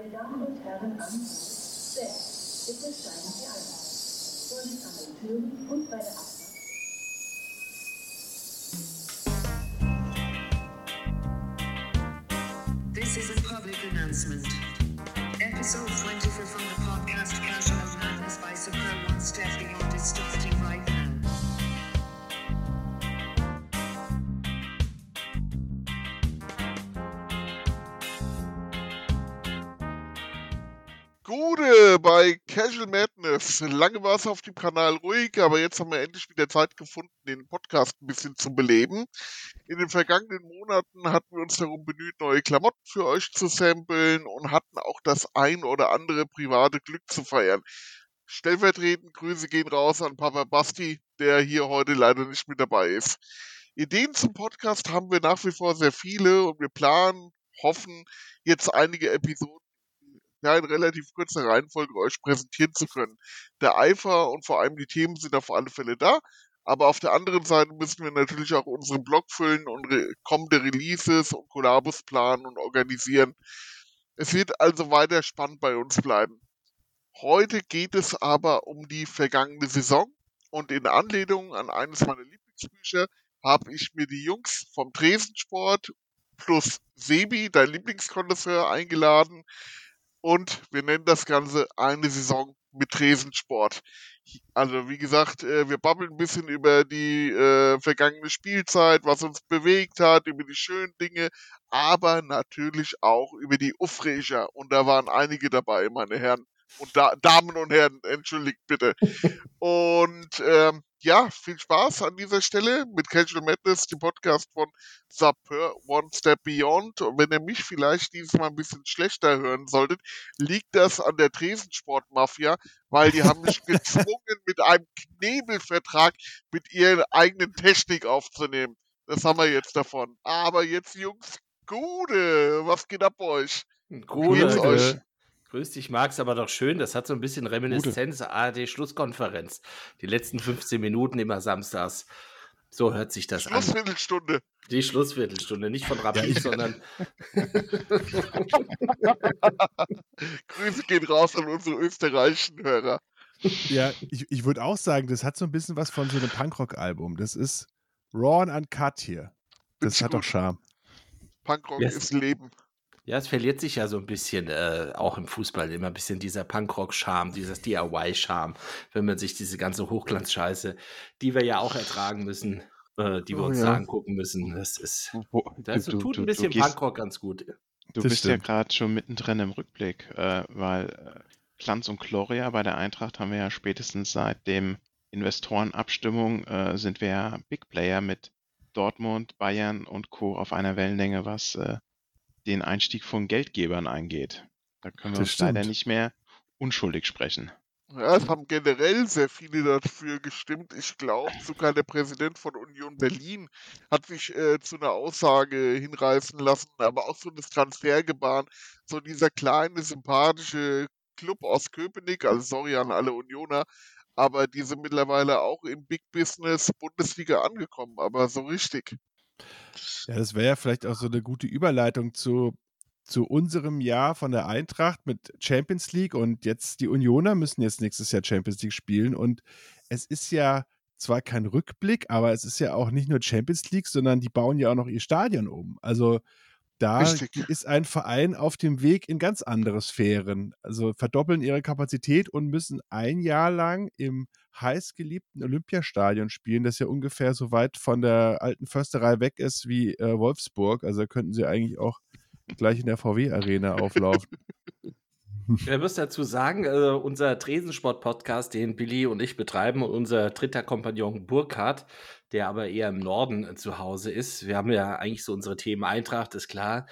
Meine Damen und Herren an, bitte steigen Sie ein. Vorsicht an den Türen und bei der Abfahrt. This is a public announcement. Episode 24 from the podcast Casual Madness by Super One Step Beyond is starting right now. Gude bei Casual Madness. Lange war es auf dem Kanal ruhig, aber jetzt haben wir endlich wieder Zeit gefunden, den Podcast ein bisschen zu beleben. In den vergangenen Monaten hatten wir uns darum bemüht, neue Klamotten für euch zu samplen und hatten auch das ein oder andere private Glück zu feiern. Stellvertretend Grüße gehen raus an Papa Basti, der hier heute leider nicht mit dabei ist. Ideen zum Podcast haben wir nach wie vor sehr viele und wir planen, hoffen, jetzt einige Episoden in relativ kurzer Reihenfolge euch präsentieren zu können. Der Eifer und vor allem die Themen sind auf alle Fälle da, aber auf der anderen Seite müssen wir natürlich auch unseren Blog füllen und kommende Releases und Kollabos planen und organisieren. Es wird also weiter spannend bei uns bleiben. Heute geht es aber um die vergangene Saison und in Anlehnung an eines meiner Lieblingsbücher habe ich mir die Jungs vom Tresensport plus Sebi, dein Lieblingskonnoisseur, eingeladen. Und wir nennen das Ganze eine Saison mit Tresensport. Also wie gesagt, wir babbeln ein bisschen über die vergangene Spielzeit, was uns bewegt hat, über die schönen Dinge, aber natürlich auch über die Aufreger. Und da waren einige dabei, meine Herren und Damen und Herren, entschuldigt bitte. Und ja, viel Spaß an dieser Stelle mit Casual Madness, dem Podcast von Super One Step Beyond. Und wenn ihr mich vielleicht dieses Mal ein bisschen schlechter hören solltet, liegt das an der Tresensport-Mafia, weil die haben mich gezwungen, mit einem Knebelvertrag mit ihrer eigenen Technik aufzunehmen. Das haben wir jetzt davon. Aber jetzt, Jungs, Gude, was geht ab bei euch? Geht's euch? euch? Grüß dich, Max, aber doch schön. Das hat so ein bisschen Reminiszenz, ARD-Schlusskonferenz. Die letzten 15 Minuten immer samstags. So hört sich das an. Schlussviertelstunde. Die Schlussviertelstunde, nicht von Rapid, sondern... Grüße gehen raus an unsere österreichischen Hörer. Ja, ich würde auch sagen, das hat so ein bisschen was von so einem Punkrock-Album. Das ist raw and uncut hier. Das hat doch Charme. Punkrock ist Leben. Ja, es verliert sich ja so ein bisschen, auch im Fußball, immer ein bisschen dieser Punkrock-Charme, dieses DIY-Charme, wenn man sich diese ganze Hochglanzscheiße, die wir ja auch ertragen müssen, die wir uns da angucken müssen, das ist, tut ein bisschen Punkrock ganz gut. Du bist ja gerade schon mittendrin im Rückblick, weil Glanz und Gloria bei der Eintracht haben wir ja spätestens seit dem Investorenabstimmung sind wir ja Big Player mit Dortmund, Bayern und Co. auf einer Wellenlänge, was den Einstieg von Geldgebern eingeht. Da können wir uns leider nicht mehr unschuldig sprechen. Ja, es haben generell sehr viele dafür gestimmt. Ich glaube, sogar der Präsident von Union Berlin hat sich zu einer Aussage hinreißen lassen, aber auch so das Transfergebaren, so dieser kleine, sympathische Club aus Köpenick, also sorry an alle Unioner, aber die sind mittlerweile auch im Big Business Bundesliga angekommen, aber so richtig. Ja, das wäre ja vielleicht auch so eine gute Überleitung zu unserem Jahr von der Eintracht mit Champions League und jetzt die Unioner müssen jetzt nächstes Jahr Champions League spielen und es ist ja zwar kein Rückblick, aber es ist ja auch nicht nur Champions League, sondern die bauen ja auch noch ihr Stadion um. Also da ist ein Verein auf dem Weg in ganz andere Sphären. Also verdoppeln ihre Kapazität und müssen ein Jahr lang im heißgeliebten Olympiastadion spielen, das ja ungefähr so weit von der alten Försterei weg ist wie Wolfsburg. Also da könnten sie eigentlich auch gleich in der VW-Arena auflaufen. Ich muss dazu sagen, unser Tresensport-Podcast, den Billy und ich betreiben, und unser dritter Kompagnon Burkhard, der aber eher im Norden zu Hause ist. Wir haben ja eigentlich so unsere Themen Eintracht, ist klar.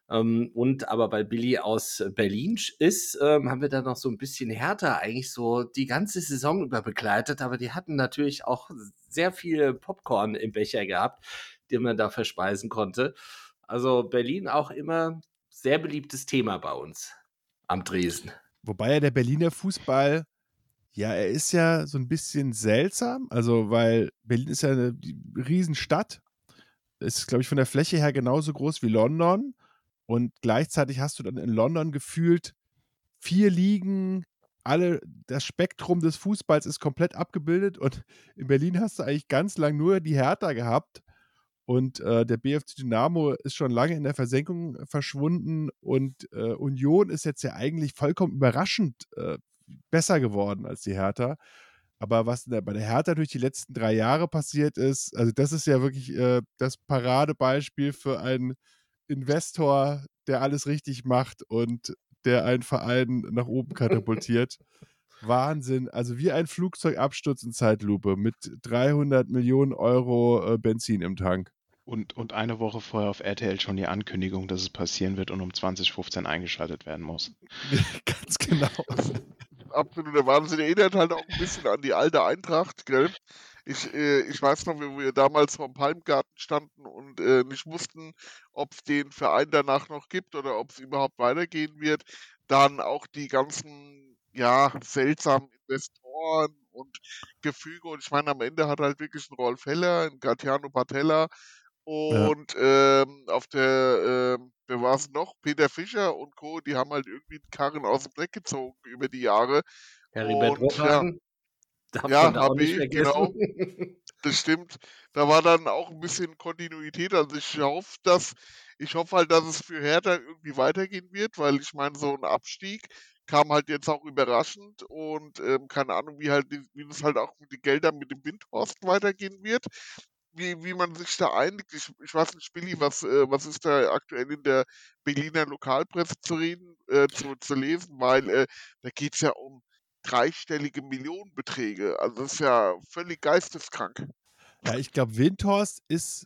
Und aber weil Billy aus Berlin ist, haben wir da noch so ein bisschen härter eigentlich so die ganze Saison über begleitet. Aber die hatten natürlich auch sehr viel Popcorn im Becher gehabt, den man da verspeisen konnte. Also Berlin auch immer sehr beliebtes Thema bei uns am Tresen. Wobei ja der Berliner Fußball, ja, er ist ja so ein bisschen seltsam, also weil Berlin ist ja eine Riesenstadt, ist, glaube ich, von der Fläche her genauso groß wie London und gleichzeitig hast du dann in London gefühlt 4 Ligen, das Spektrum des Fußballs ist komplett abgebildet und in Berlin hast du eigentlich ganz lang nur die Hertha gehabt und der BFC Dynamo ist schon lange in der Versenkung verschwunden und Union ist jetzt ja eigentlich vollkommen überraschend besser geworden als die Hertha. Aber was bei der Hertha durch die letzten 3 Jahre passiert ist, also das ist ja wirklich das Paradebeispiel für einen Investor, der alles richtig macht und der einen Verein nach oben katapultiert. Wahnsinn. Also wie ein Flugzeugabsturz in Zeitlupe mit 300 Millionen Euro Benzin im Tank. Und eine Woche vorher auf RTL schon die Ankündigung, dass es passieren wird und um 20:15 eingeschaltet werden muss. Ganz genau. Absoluter Wahnsinn. Erinnert halt auch ein bisschen an die alte Eintracht, gell? Ich weiß noch, wie wir damals vorm Palmgarten standen und nicht wussten, ob es den Verein danach noch gibt oder ob es überhaupt weitergehen wird. Dann auch die ganzen, ja, seltsamen Investoren und Gefüge. Und ich meine, am Ende hat halt wirklich ein Rolf Heller, ein Gaetano Patella Ja. und auf wer war es noch? Peter Fischer und Co., die haben halt irgendwie den Karren aus dem Dreck gezogen über die Jahre. Heribert Und ja, Hofhagen darf ja, man da auch nicht HB, genau, vergessen. das stimmt. Da war dann auch ein bisschen Kontinuität. Also ich hoffe halt, dass es für Hertha irgendwie weitergehen wird, weil ich meine, so ein Abstieg kam halt jetzt auch überraschend und keine Ahnung, wie das halt auch mit den Geldern mit dem Windhorst weitergehen wird. Wie man sich da einigt. Ich weiß nicht, Billy, was ist da aktuell in der Berliner Lokalpresse zu reden, zu lesen, weil da geht es ja um dreistellige Millionenbeträge. Also das ist ja völlig geisteskrank. Ja, ich glaube, Windhorst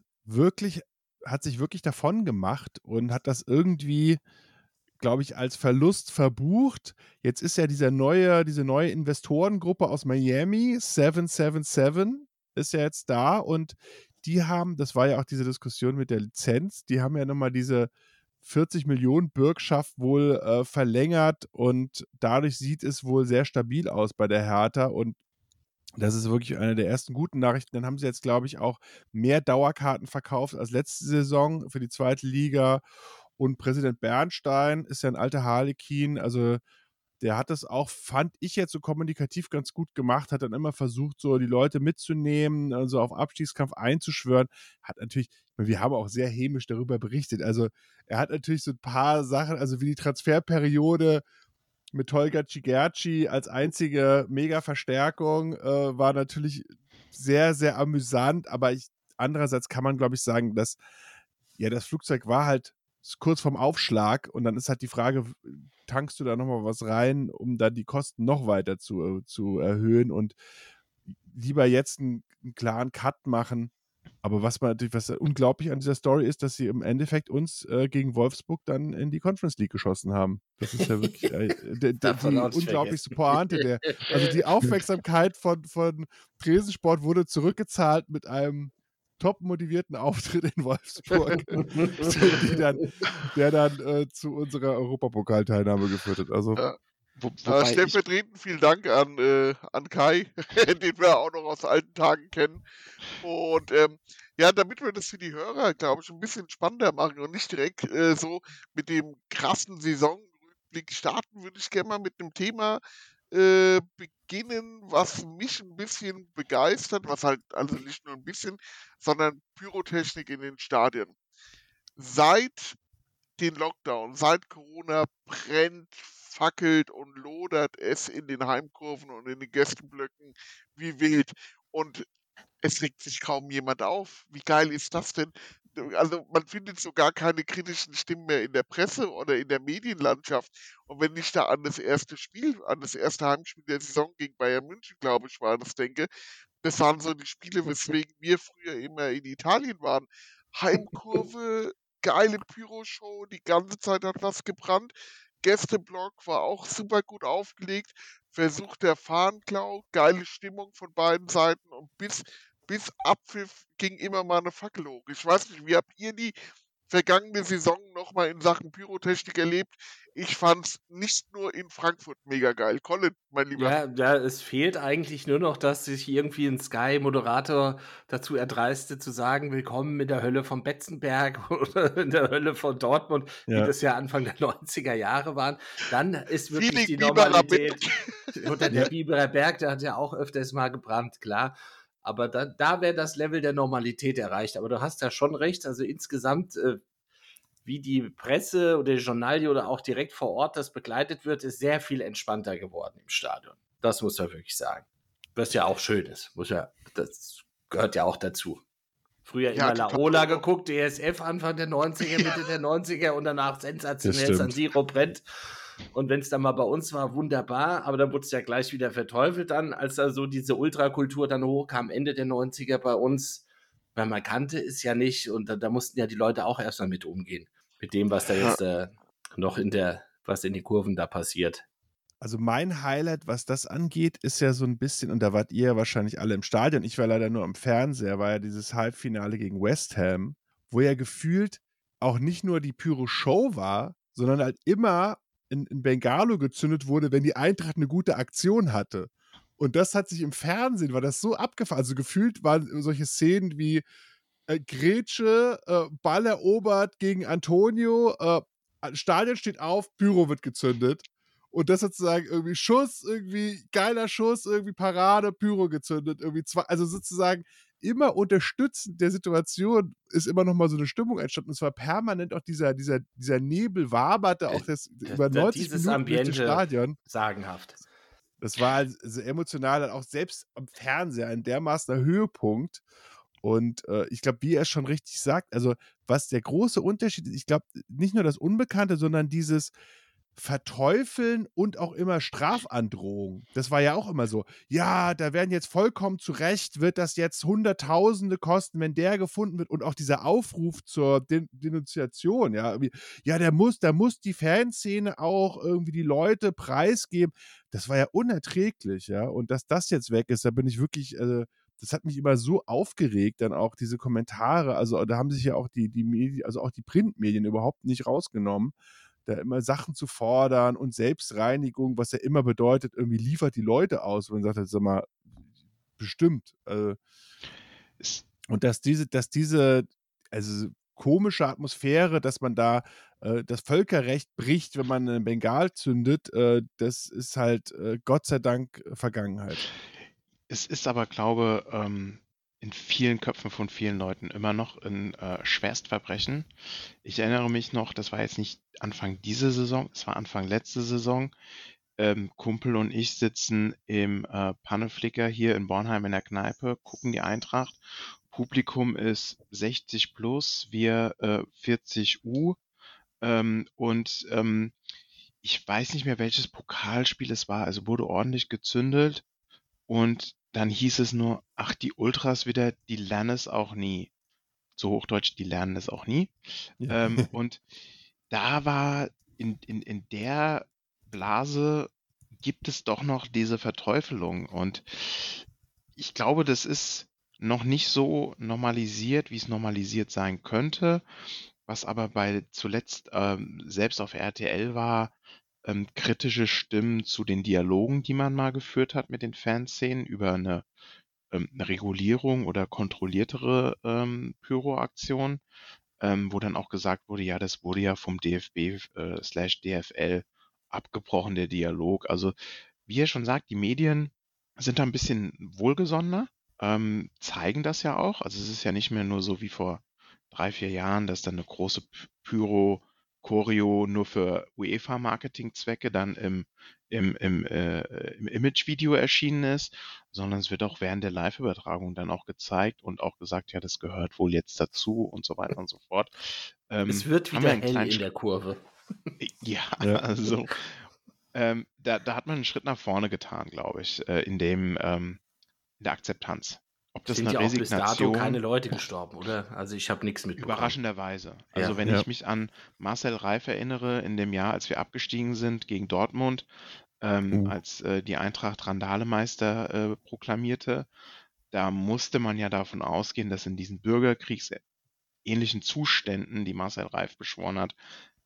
hat sich wirklich davon gemacht und hat das irgendwie, glaube ich, als Verlust verbucht. Jetzt ist ja diese neue Investorengruppe aus Miami, 777, ist ja jetzt da und die haben, das war ja auch diese Diskussion mit der Lizenz, die haben ja nochmal diese 40 Millionen Bürgschaft wohl verlängert und dadurch sieht es wohl sehr stabil aus bei der Hertha und das ist wirklich eine der ersten guten Nachrichten. Dann haben sie jetzt, glaube ich, auch mehr Dauerkarten verkauft als letzte Saison für die zweite Liga. Und Präsident Bernstein ist ja ein alter Harlekin. Also der hat das auch, fand ich jetzt so kommunikativ ganz gut gemacht, hat dann immer versucht, so die Leute mitzunehmen, also auf Abstiegskampf einzuschwören. Hat natürlich, wir haben auch sehr hämisch darüber berichtet. Also er hat natürlich so ein paar Sachen, also wie die Transferperiode mit Tolga Cigerci als einzige Mega-Verstärkung war natürlich sehr, sehr amüsant, aber andererseits kann man, glaube ich, sagen, dass ja, das Flugzeug war halt kurz vorm Aufschlag und dann ist halt die Frage, tankst du da nochmal was rein, um dann die Kosten noch weiter zu erhöhen und lieber jetzt einen klaren Cut machen. Aber was unglaublich an dieser Story ist, dass sie im Endeffekt uns gegen Wolfsburg dann in die Conference League geschossen haben. Das ist ja wirklich Darf man die auch nicht unglaublichste vergessen. Pointe. Also die Aufmerksamkeit von Tresensport wurde zurückgezahlt mit einem top motivierten Auftritt in Wolfsburg, der dann zu unserer Europapokalteilnahme geführt hat. Also Ja. Wobei ich, Stellvertretend vielen Dank an Kai, den wir auch noch aus alten Tagen kennen. Und ja, damit wir das für die Hörer, glaube ich, ein bisschen spannender machen und nicht direkt so mit dem krassen Saisonrückblick starten, würde ich gerne mal mit einem Thema beginnen, was mich ein bisschen begeistert, was halt also nicht nur ein bisschen, sondern Pyrotechnik in den Stadien. Seit den Lockdown, seit Corona brennt, fackelt und lodert es in den Heimkurven und in den Gästeblöcken wie wild. Und es regt sich kaum jemand auf. Wie geil ist das denn? Also man findet so gar keine kritischen Stimmen mehr in der Presse oder in der Medienlandschaft. Und wenn ich da an das erste Heimspiel der Saison gegen Bayern München, glaube ich, war das, denke, das waren so die Spiele, weswegen wir früher immer in Italien waren. Heimkurve, geile Pyroshow, die ganze Zeit hat was gebrannt. Gästeblock war auch super gut aufgelegt. Versuch der Fahnenklau, geile Stimmung von beiden Seiten und bis Abpfiff ging immer mal eine Fackel hoch. Ich weiß nicht, wie habt ihr die vergangene Saison nochmal in Sachen Pyrotechnik erlebt. Ich fand's nicht nur in Frankfurt mega geil. Colin, mein Lieber. Ja, es fehlt eigentlich nur noch, dass sich irgendwie ein Sky-Moderator dazu erdreiste, zu sagen, willkommen in der Hölle von Betzenberg oder in der Hölle von Dortmund, wie Ja. das ja Anfang der 90er Jahre waren. Dann ist wirklich Feeling die Biberer Normalität. Oder der Ja. Biberer Berg, der hat ja auch öfters mal gebrannt, klar. Aber da wäre das Level der Normalität erreicht. Aber du hast ja schon recht, also insgesamt, wie die Presse oder die Journalie oder auch direkt vor Ort das begleitet wird, ist sehr viel entspannter geworden im Stadion. Das muss man wirklich sagen. Was ja auch schön ist. Das gehört ja auch dazu. Früher Ja, immer total. Laola geguckt, DSF Anfang der 90er, Mitte der 90er und danach sensationell Das San stimmt. Siro brennt. Und wenn es dann mal bei uns war, wunderbar, aber dann wurde es ja gleich wieder verteufelt dann, als da so diese Ultrakultur dann hochkam, Ende der 90er bei uns, weil man kannte es ja nicht und da mussten ja die Leute auch erstmal mit umgehen, mit dem, was da jetzt noch was in den Kurven da passiert. Also mein Highlight, was das angeht, ist ja so ein bisschen, und da wart ihr ja wahrscheinlich alle im Stadion, ich war leider nur am Fernseher, war ja dieses Halbfinale gegen West Ham, wo ja gefühlt auch nicht nur die Pyro-Show war, sondern halt immer in Bengalo gezündet wurde, wenn die Eintracht eine gute Aktion hatte. Und das hat sich im Fernsehen, war das so abgefahren. Also gefühlt waren solche Szenen wie Grätsche, Ball erobert gegen Antonio, Stadion steht auf, Pyro wird gezündet. Und das sozusagen irgendwie Schuss, irgendwie geiler Schuss, irgendwie Parade, Pyro gezündet, irgendwie also sozusagen immer unterstützend der Situation ist immer noch mal so eine Stimmung entstanden. Und es war permanent auch dieser Nebel waberte auch über 90 Dieses Minuten durch das Ambiente Stadion. sagenhaft. Das war also emotional dann auch selbst am Fernseher ein dermaßener Höhepunkt. Und ich glaube, wie er schon richtig sagt, also was der große Unterschied ist, ich glaube, nicht nur das Unbekannte, sondern dieses Verteufeln und auch immer Strafandrohung. Das war ja auch immer so. Ja, da werden jetzt vollkommen zu Recht, wird das jetzt Hunderttausende kosten, wenn der gefunden wird. Und auch dieser Aufruf zur Denunziation, ja, irgendwie, ja, da muss die Fanszene auch irgendwie die Leute preisgeben. Das war ja unerträglich, ja. Und dass das jetzt weg ist, da bin ich wirklich, das hat mich immer so aufgeregt, dann auch diese Kommentare. Also da haben sich ja auch die Medien, also auch die Printmedien überhaupt nicht rausgenommen, da immer Sachen zu fordern und Selbstreinigung, was ja immer bedeutet, irgendwie liefert die Leute aus. Und man sagt, sag mal, bestimmt. Und dass diese also komische Atmosphäre, dass man da das Völkerrecht bricht, wenn man einen Bengal zündet, das ist halt Gott sei Dank Vergangenheit. Es ist aber, glaube in vielen Köpfen von vielen Leuten immer noch ein Schwerstverbrechen. Ich erinnere mich noch, das war jetzt nicht Anfang dieser Saison, es war Anfang letzte Saison. Kumpel und ich sitzen im Panneflicker hier in Bornheim in der Kneipe, gucken die Eintracht. Publikum ist 60 plus, wir 40 U. Und ich weiß nicht mehr, welches Pokalspiel es war, also wurde ordentlich gezündelt. Und dann hieß es nur, ach, die Ultras wieder, die lernen es auch nie. Zu Hochdeutsch, die lernen es auch nie. Ja. Und da war in der Blase gibt es doch noch diese Verteufelung. Und ich glaube, das ist noch nicht so normalisiert, wie es normalisiert sein könnte. Was aber zuletzt selbst auf RTL war, kritische Stimmen zu den Dialogen, die man mal geführt hat mit den Fanszenen über eine Regulierung oder kontrolliertere Pyroaktion, wo dann auch gesagt wurde, ja, das wurde ja vom DFB/DFL abgebrochen, der Dialog. Also, wie er schon sagt, die Medien sind da ein bisschen wohlgesonnener, zeigen das ja auch. Also es ist ja nicht mehr nur so wie vor 3-4 Jahren, dass dann eine große Pyro-Choreo nur für UEFA-Marketing-Zwecke dann im Image-Video erschienen ist, sondern es wird auch während der Live-Übertragung dann auch gezeigt und auch gesagt, ja, das gehört wohl jetzt dazu und so weiter und so fort. Es wird haben wieder wir einen hell kleinen in der Kurve. Ja, Ja. also da hat man einen Schritt nach vorne getan, glaube ich, in der Akzeptanz. Ob das Sind eine ja auch bis dato Resignation, keine Leute gestorben, oder? Also ich habe nichts mitbekommen. überraschenderweise. Also Ja. wenn Ja. ich mich an Marcel Reif erinnere, in dem Jahr, als wir abgestiegen sind gegen Dortmund, als die Eintracht Randalemeister proklamierte, da musste man ja davon ausgehen, dass in diesen Bürgerkriegsähnlichen ähnlichen Zuständen, die Marcel Reif beschworen hat,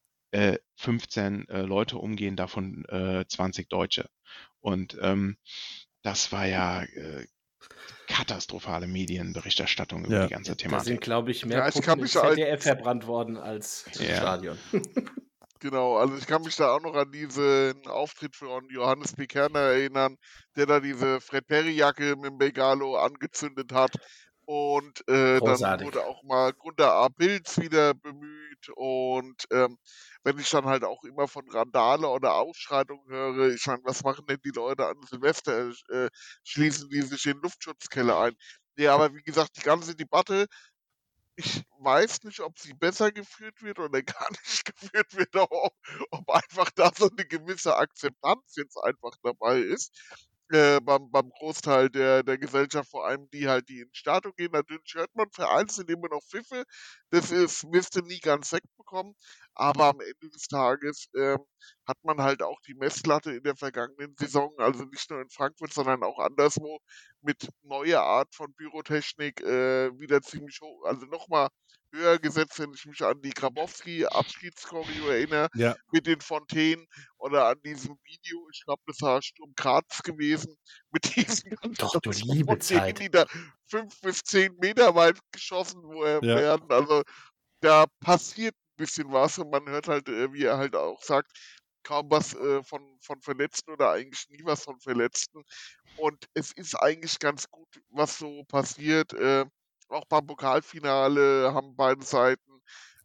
15 Leute umgehen, davon 20 Deutsche. Und das war ja katastrophale Medienberichterstattung über Ja. die ganze Da sind, Thematik. glaube ich, mehr Ja, ich kann Puppen im mich halt, ZDF verbrannt worden als im Ja. Stadion. genau, also ich kann mich da auch noch an diesen Auftritt von Johannes B. Kerner erinnern, der da diese Fred Perry-Jacke mit dem Bengalo angezündet hat. Und dann Großartig. wurde auch mal Gunter A. Bilz wieder bemüht. Und wenn ich dann halt auch immer von Randale oder Ausschreitung höre, ich meine, was machen denn die Leute an Silvester? Schließen die sich in Luftschutzkeller ein? Ja, aber wie gesagt, die ganze Debatte, ich weiß nicht, ob sie besser geführt wird oder gar nicht geführt wird, ob einfach da so eine gewisse Akzeptanz jetzt einfach dabei ist. Beim Großteil der Gesellschaft, vor allem die halt, die ins Stadion gehen. Natürlich hört man vereinzelt immer noch Pfiffe. Wirst du nie ganz wegbekommen. Aber am Ende des Tages hat man halt auch die Messlatte in der vergangenen Saison, also nicht nur in Frankfurt, sondern auch anderswo, mit neuer Art von Pyrotechnik wieder ziemlich hoch, also nochmal höher gesetzt, wenn ich mich an die Grabowski-Abschiedschoreo erinnere, Ja. mit den Fontänen oder an diesem Video, ich glaube, das war Sturm Graz gewesen, mit diesen Doch, du ganzen liebe Fontänen, Zeit. die da 5 bis 10 Meter weit geschossen Ja. werden. Also da passiert ein bisschen was und man hört halt, wie er halt auch sagt, kaum was von Verletzten oder eigentlich nie was von Verletzten. Und es ist eigentlich ganz gut, was so passiert. Auch beim Pokalfinale haben beide Seiten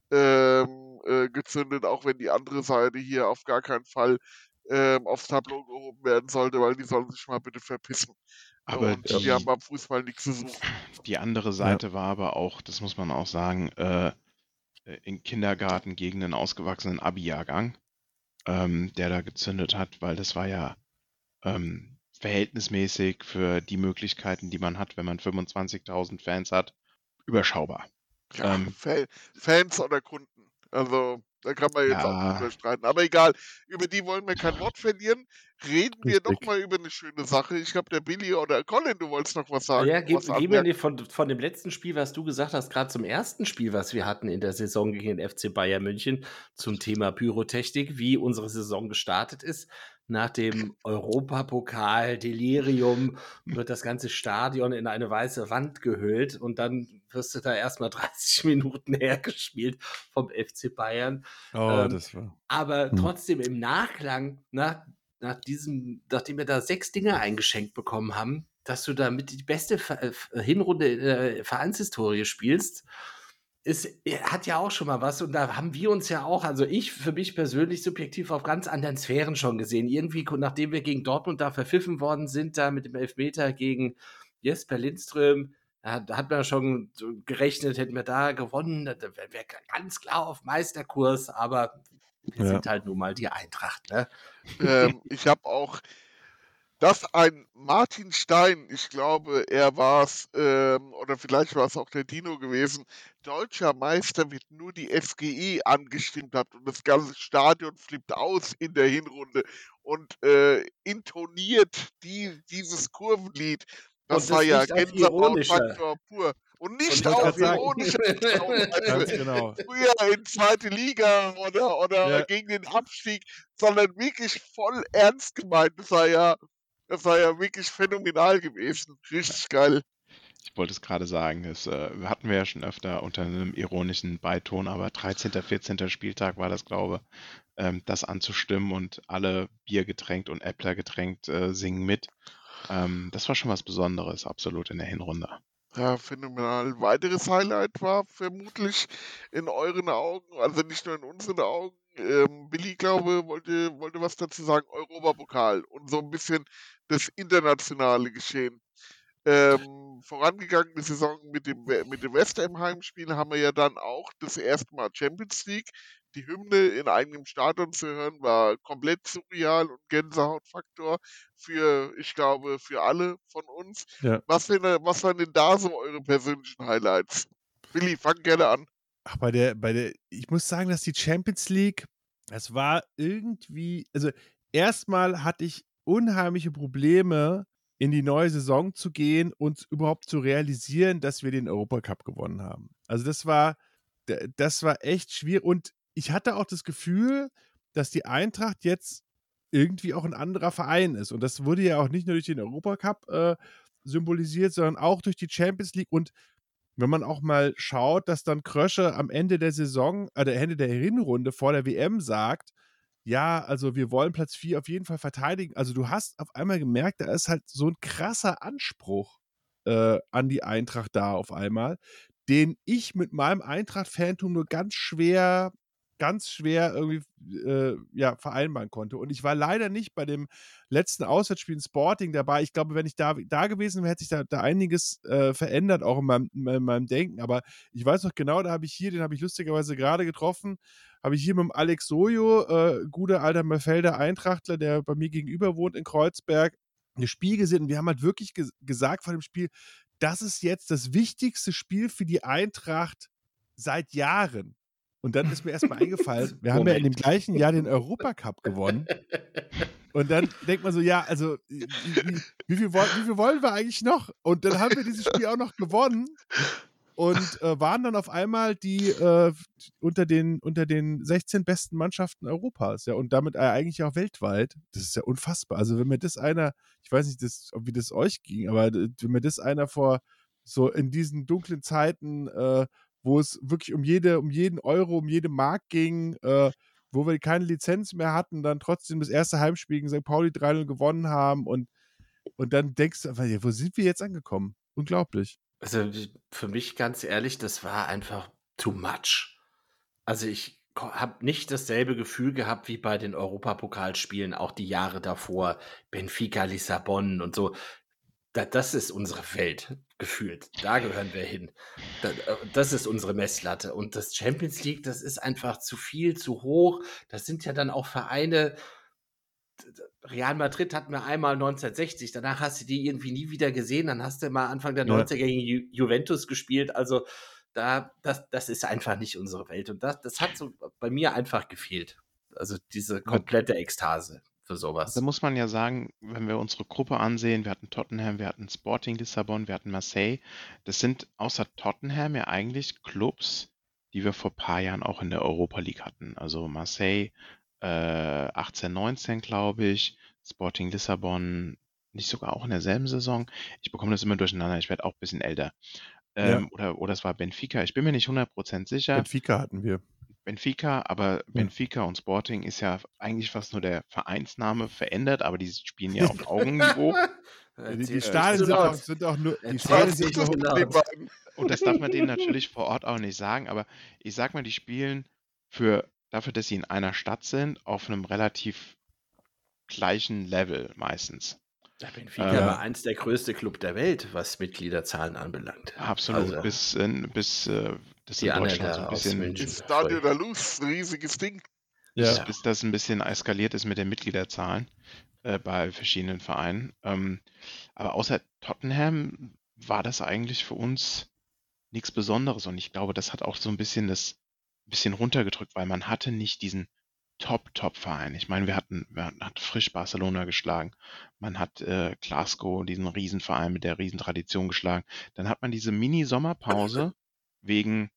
gezündet, auch wenn die andere Seite hier auf gar keinen Fall aufs Tableau gehoben werden sollte, weil die sollen sich mal bitte verpissen. Aber Und die haben beim Fußball nichts zu suchen. die andere Seite war aber auch, das muss man auch sagen, in Kindergarten gegen einen ausgewachsenen Abi-Jahrgang, der da gezündet hat, weil das war ja verhältnismäßig für die Möglichkeiten, die man hat, wenn man 25.000 Fans hat, überschaubar. Ja, Fans oder Kunden. Also, da kann man jetzt auch Ja. drüber streiten. Aber egal, über die wollen wir kein Wort verlieren. Reden wir doch Richtig. mal über eine schöne Sache. Ich glaube, der Billy oder Colin, du wolltest noch was sagen. Ja, noch was gehen wir anmerken. von dem letzten Spiel, was du gesagt hast, gerade zum ersten Spiel, was wir hatten in der Saison gegen den FC Bayern München, zum Thema Pyrotechnik, wie unsere Saison gestartet ist. Nach dem Europapokal-Delirium wird das ganze Stadion in eine weiße Wand gehüllt und dann wirst du da erstmal 30 Minuten hergespielt vom FC Bayern. Oh, das war. Aber trotzdem im Nachklang, nachdem wir da 6 Dinge eingeschenkt bekommen haben, dass du damit die beste Hinrunde in der Vereinshistorie spielst, hat ja auch schon mal was. Und da haben wir uns ja auch, also ich für mich persönlich subjektiv auf ganz anderen Sphären schon gesehen. Irgendwie, nachdem wir gegen Dortmund da verpfiffen worden sind, da mit dem Elfmeter gegen Jesper Lindström, da hat man schon so gerechnet, hätten wir da gewonnen, da wären wir ganz klar auf Meisterkurs, aber wir sind halt nun mal die Eintracht, ne? Ich habe auch, dass ein Martin Stein, ich glaube, er war es, oder vielleicht war es auch der Dino gewesen, deutscher Meister wird nur die SGE angestimmt hat und das ganze Stadion flippt aus in der Hinrunde und intoniert dieses Kurvenlied. Das Und war das ja nicht auf ironischer. Gänsehautfaktor pur. Und nicht wollte auf grad sagen. ironische Weise, Ganz genau. früher in zweite Liga oder Ja. gegen den Abstieg, sondern wirklich voll ernst gemeint. Das war ja wirklich phänomenal gewesen. Richtig geil. Ich wollte es gerade sagen, das hatten wir ja schon öfter unter einem ironischen Beiton, aber 13., 14. Spieltag war das, glaube ich, das anzustimmen und alle Bier getränkt und Äppler getränkt singen mit. Das war schon was Besonderes, absolut in der Hinrunde. Ja, phänomenal. Weiteres Highlight war vermutlich in euren Augen, also nicht nur in unseren Augen, Billy, glaube, wollte was dazu sagen, Europapokal und so ein bisschen das internationale Geschehen. Vorangegangene Saison mit dem West Ham Heimspiel haben wir ja dann auch das erste Mal Champions League. Die Hymne in eigenem Stadion zu hören, war komplett surreal und Gänsehautfaktor ich glaube, für alle von uns. Ja. Was waren denn da so eure persönlichen Highlights? Billy, fang gerne an. Ach, ich muss sagen, dass die Champions League, das war irgendwie, also erstmal hatte ich unheimliche Probleme, in die neue Saison zu gehen und überhaupt zu realisieren, dass wir den Europacup gewonnen haben. Also das war das war echt schwierig. Und ich hatte auch das Gefühl, dass die Eintracht jetzt irgendwie auch ein anderer Verein ist. Und das wurde ja auch nicht nur durch den Europacup symbolisiert, sondern auch durch die Champions League. Und wenn man auch mal schaut, dass dann Krösche am Ende der Saison, Ende der Hinrunde vor der WM sagt, ja, also wir wollen Platz 4 auf jeden Fall verteidigen. Also du hast auf einmal gemerkt, da ist halt so ein krasser Anspruch an die Eintracht da auf einmal, den ich mit meinem Eintracht-Fantum nur ganz schwer irgendwie vereinbaren konnte. Und ich war leider nicht bei dem letzten Auswärtsspiel in Sporting dabei. Ich glaube, wenn ich da gewesen wäre, hätte sich da einiges verändert, auch in meinem Denken. Aber ich weiß noch genau, den habe ich lustigerweise gerade getroffen, habe ich hier mit dem Alex Sojo, guter alter Merfelder Eintrachtler, der bei mir gegenüber wohnt in Kreuzberg, ein Spiel gesehen. Und wir haben halt wirklich gesagt vor dem Spiel, das ist jetzt das wichtigste Spiel für die Eintracht seit Jahren. Und dann ist mir erstmal eingefallen, wir haben ja in dem gleichen Jahr den Europacup gewonnen. Und dann denkt man so, ja, also wie viel wollen wir eigentlich noch? Und dann haben wir dieses Spiel auch noch gewonnen und waren dann auf einmal die unter den 16 besten Mannschaften Europas, ja, und damit eigentlich auch weltweit. Das ist ja unfassbar. Also wenn mir das einer, ich weiß nicht, wie das euch ging, aber wenn mir das einer vor so in diesen dunklen Zeiten, wo es wirklich um jeden Euro, um jede Mark ging, wo wir keine Lizenz mehr hatten, dann trotzdem das erste Heimspiel gegen St. Pauli 3-0 gewonnen haben und dann denkst du, wo sind wir jetzt angekommen? Unglaublich. Also für mich ganz ehrlich, das war einfach too much. Also ich habe nicht dasselbe Gefühl gehabt wie bei den Europapokalspielen, auch die Jahre davor, Benfica, Lissabon und so. Das ist unsere Welt, gefühlt. Da gehören wir hin. Das ist unsere Messlatte. Und das Champions League, das ist einfach zu viel, zu hoch. Das sind ja dann auch Vereine. Real Madrid hatten wir einmal 1960, danach hast du die irgendwie nie wieder gesehen. Dann hast du mal Anfang der 90er gegen Juventus gespielt. Also das ist einfach nicht unsere Welt. Und das hat so bei mir einfach gefehlt. Also diese komplette Ekstase für sowas. Da muss man ja sagen, wenn wir unsere Gruppe ansehen, wir hatten Tottenham, wir hatten Sporting Lissabon, wir hatten Marseille. Das sind außer Tottenham ja eigentlich Clubs, die wir vor ein paar Jahren auch in der Europa League hatten. Also Marseille 18, 19, glaube ich, Sporting Lissabon nicht sogar auch in derselben Saison. Ich bekomme das immer durcheinander, ich werde auch ein bisschen älter. Oder es war Benfica, ich bin mir nicht 100% sicher. Benfica hatten wir. Benfica, aber Benfica und Sporting ist ja eigentlich fast nur der Vereinsname verändert, aber die spielen ja auf Augenniveau. Die Stadien sind auch nur. Die Stadien sind und das darf man denen natürlich vor Ort auch nicht sagen, aber ich sag mal, die spielen dafür, dass sie in einer Stadt sind, auf einem relativ gleichen Level meistens. Der Benfica war eins der größte Club der Welt, was Mitgliederzahlen anbelangt. Absolut, Also, bis das die in Deutschland Anhänger so ein aus bisschen München. Stadio da Luz, riesiges Ding. bis das ein bisschen eskaliert ist mit den Mitgliederzahlen bei verschiedenen Vereinen. Aber außer Tottenham war das eigentlich für uns nichts Besonderes und ich glaube, das hat auch so ein bisschen runtergedrückt, weil man hatte nicht diesen Top-Verein. Ich meine, man hat frisch Barcelona geschlagen, man hat Glasgow, diesen Riesenverein mit der Riesentradition geschlagen. Dann hat man diese Mini-Sommerpause wegen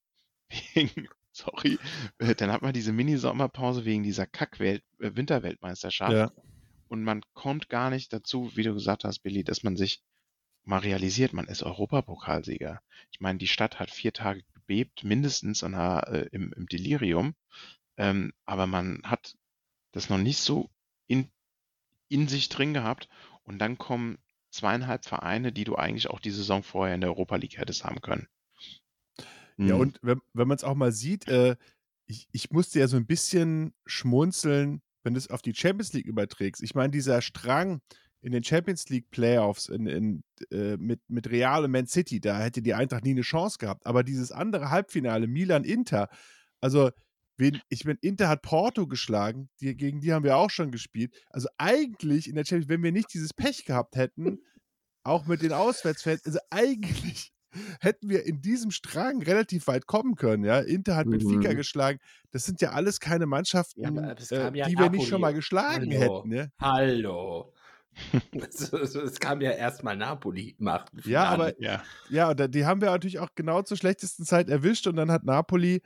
dieser Kack-Winterweltmeisterschaft. Ja. Und man kommt gar nicht dazu, wie du gesagt hast, Billy, dass man sich mal realisiert, man ist Europapokalsieger. Ich meine, die Stadt hat 4 Tage gebebt, mindestens im Delirium. Aber man hat das noch nicht so in sich drin gehabt. Und dann kommen 2,5 Vereine, die du eigentlich auch die Saison vorher in der Europa League hättest haben können. Ja, und wenn man es auch mal sieht, ich musste ja so ein bisschen schmunzeln, wenn du es auf die Champions League überträgst. Ich meine, dieser Strang in den Champions League Playoffs mit Real und Man City, da hätte die Eintracht nie eine Chance gehabt. Aber dieses andere Halbfinale, Milan-Inter, also Inter hat Porto geschlagen, gegen die haben wir auch schon gespielt. Also eigentlich in der Champions League, wenn wir nicht dieses Pech gehabt hätten, auch mit den Auswärtsfans, also eigentlich hätten wir in diesem Strang relativ weit kommen können. Ja? Inter hat Benfica geschlagen. Das sind ja alles keine Mannschaften, Ja, aber es kam ja die wir nicht Napoli. schon mal geschlagen hätten. Ja? Hallo. Es kam ja erstmal Napoli im Ja, Achtelfinale. aber Ja. ja, die haben wir natürlich auch genau zur schlechtesten Zeit erwischt und dann hat Napoli,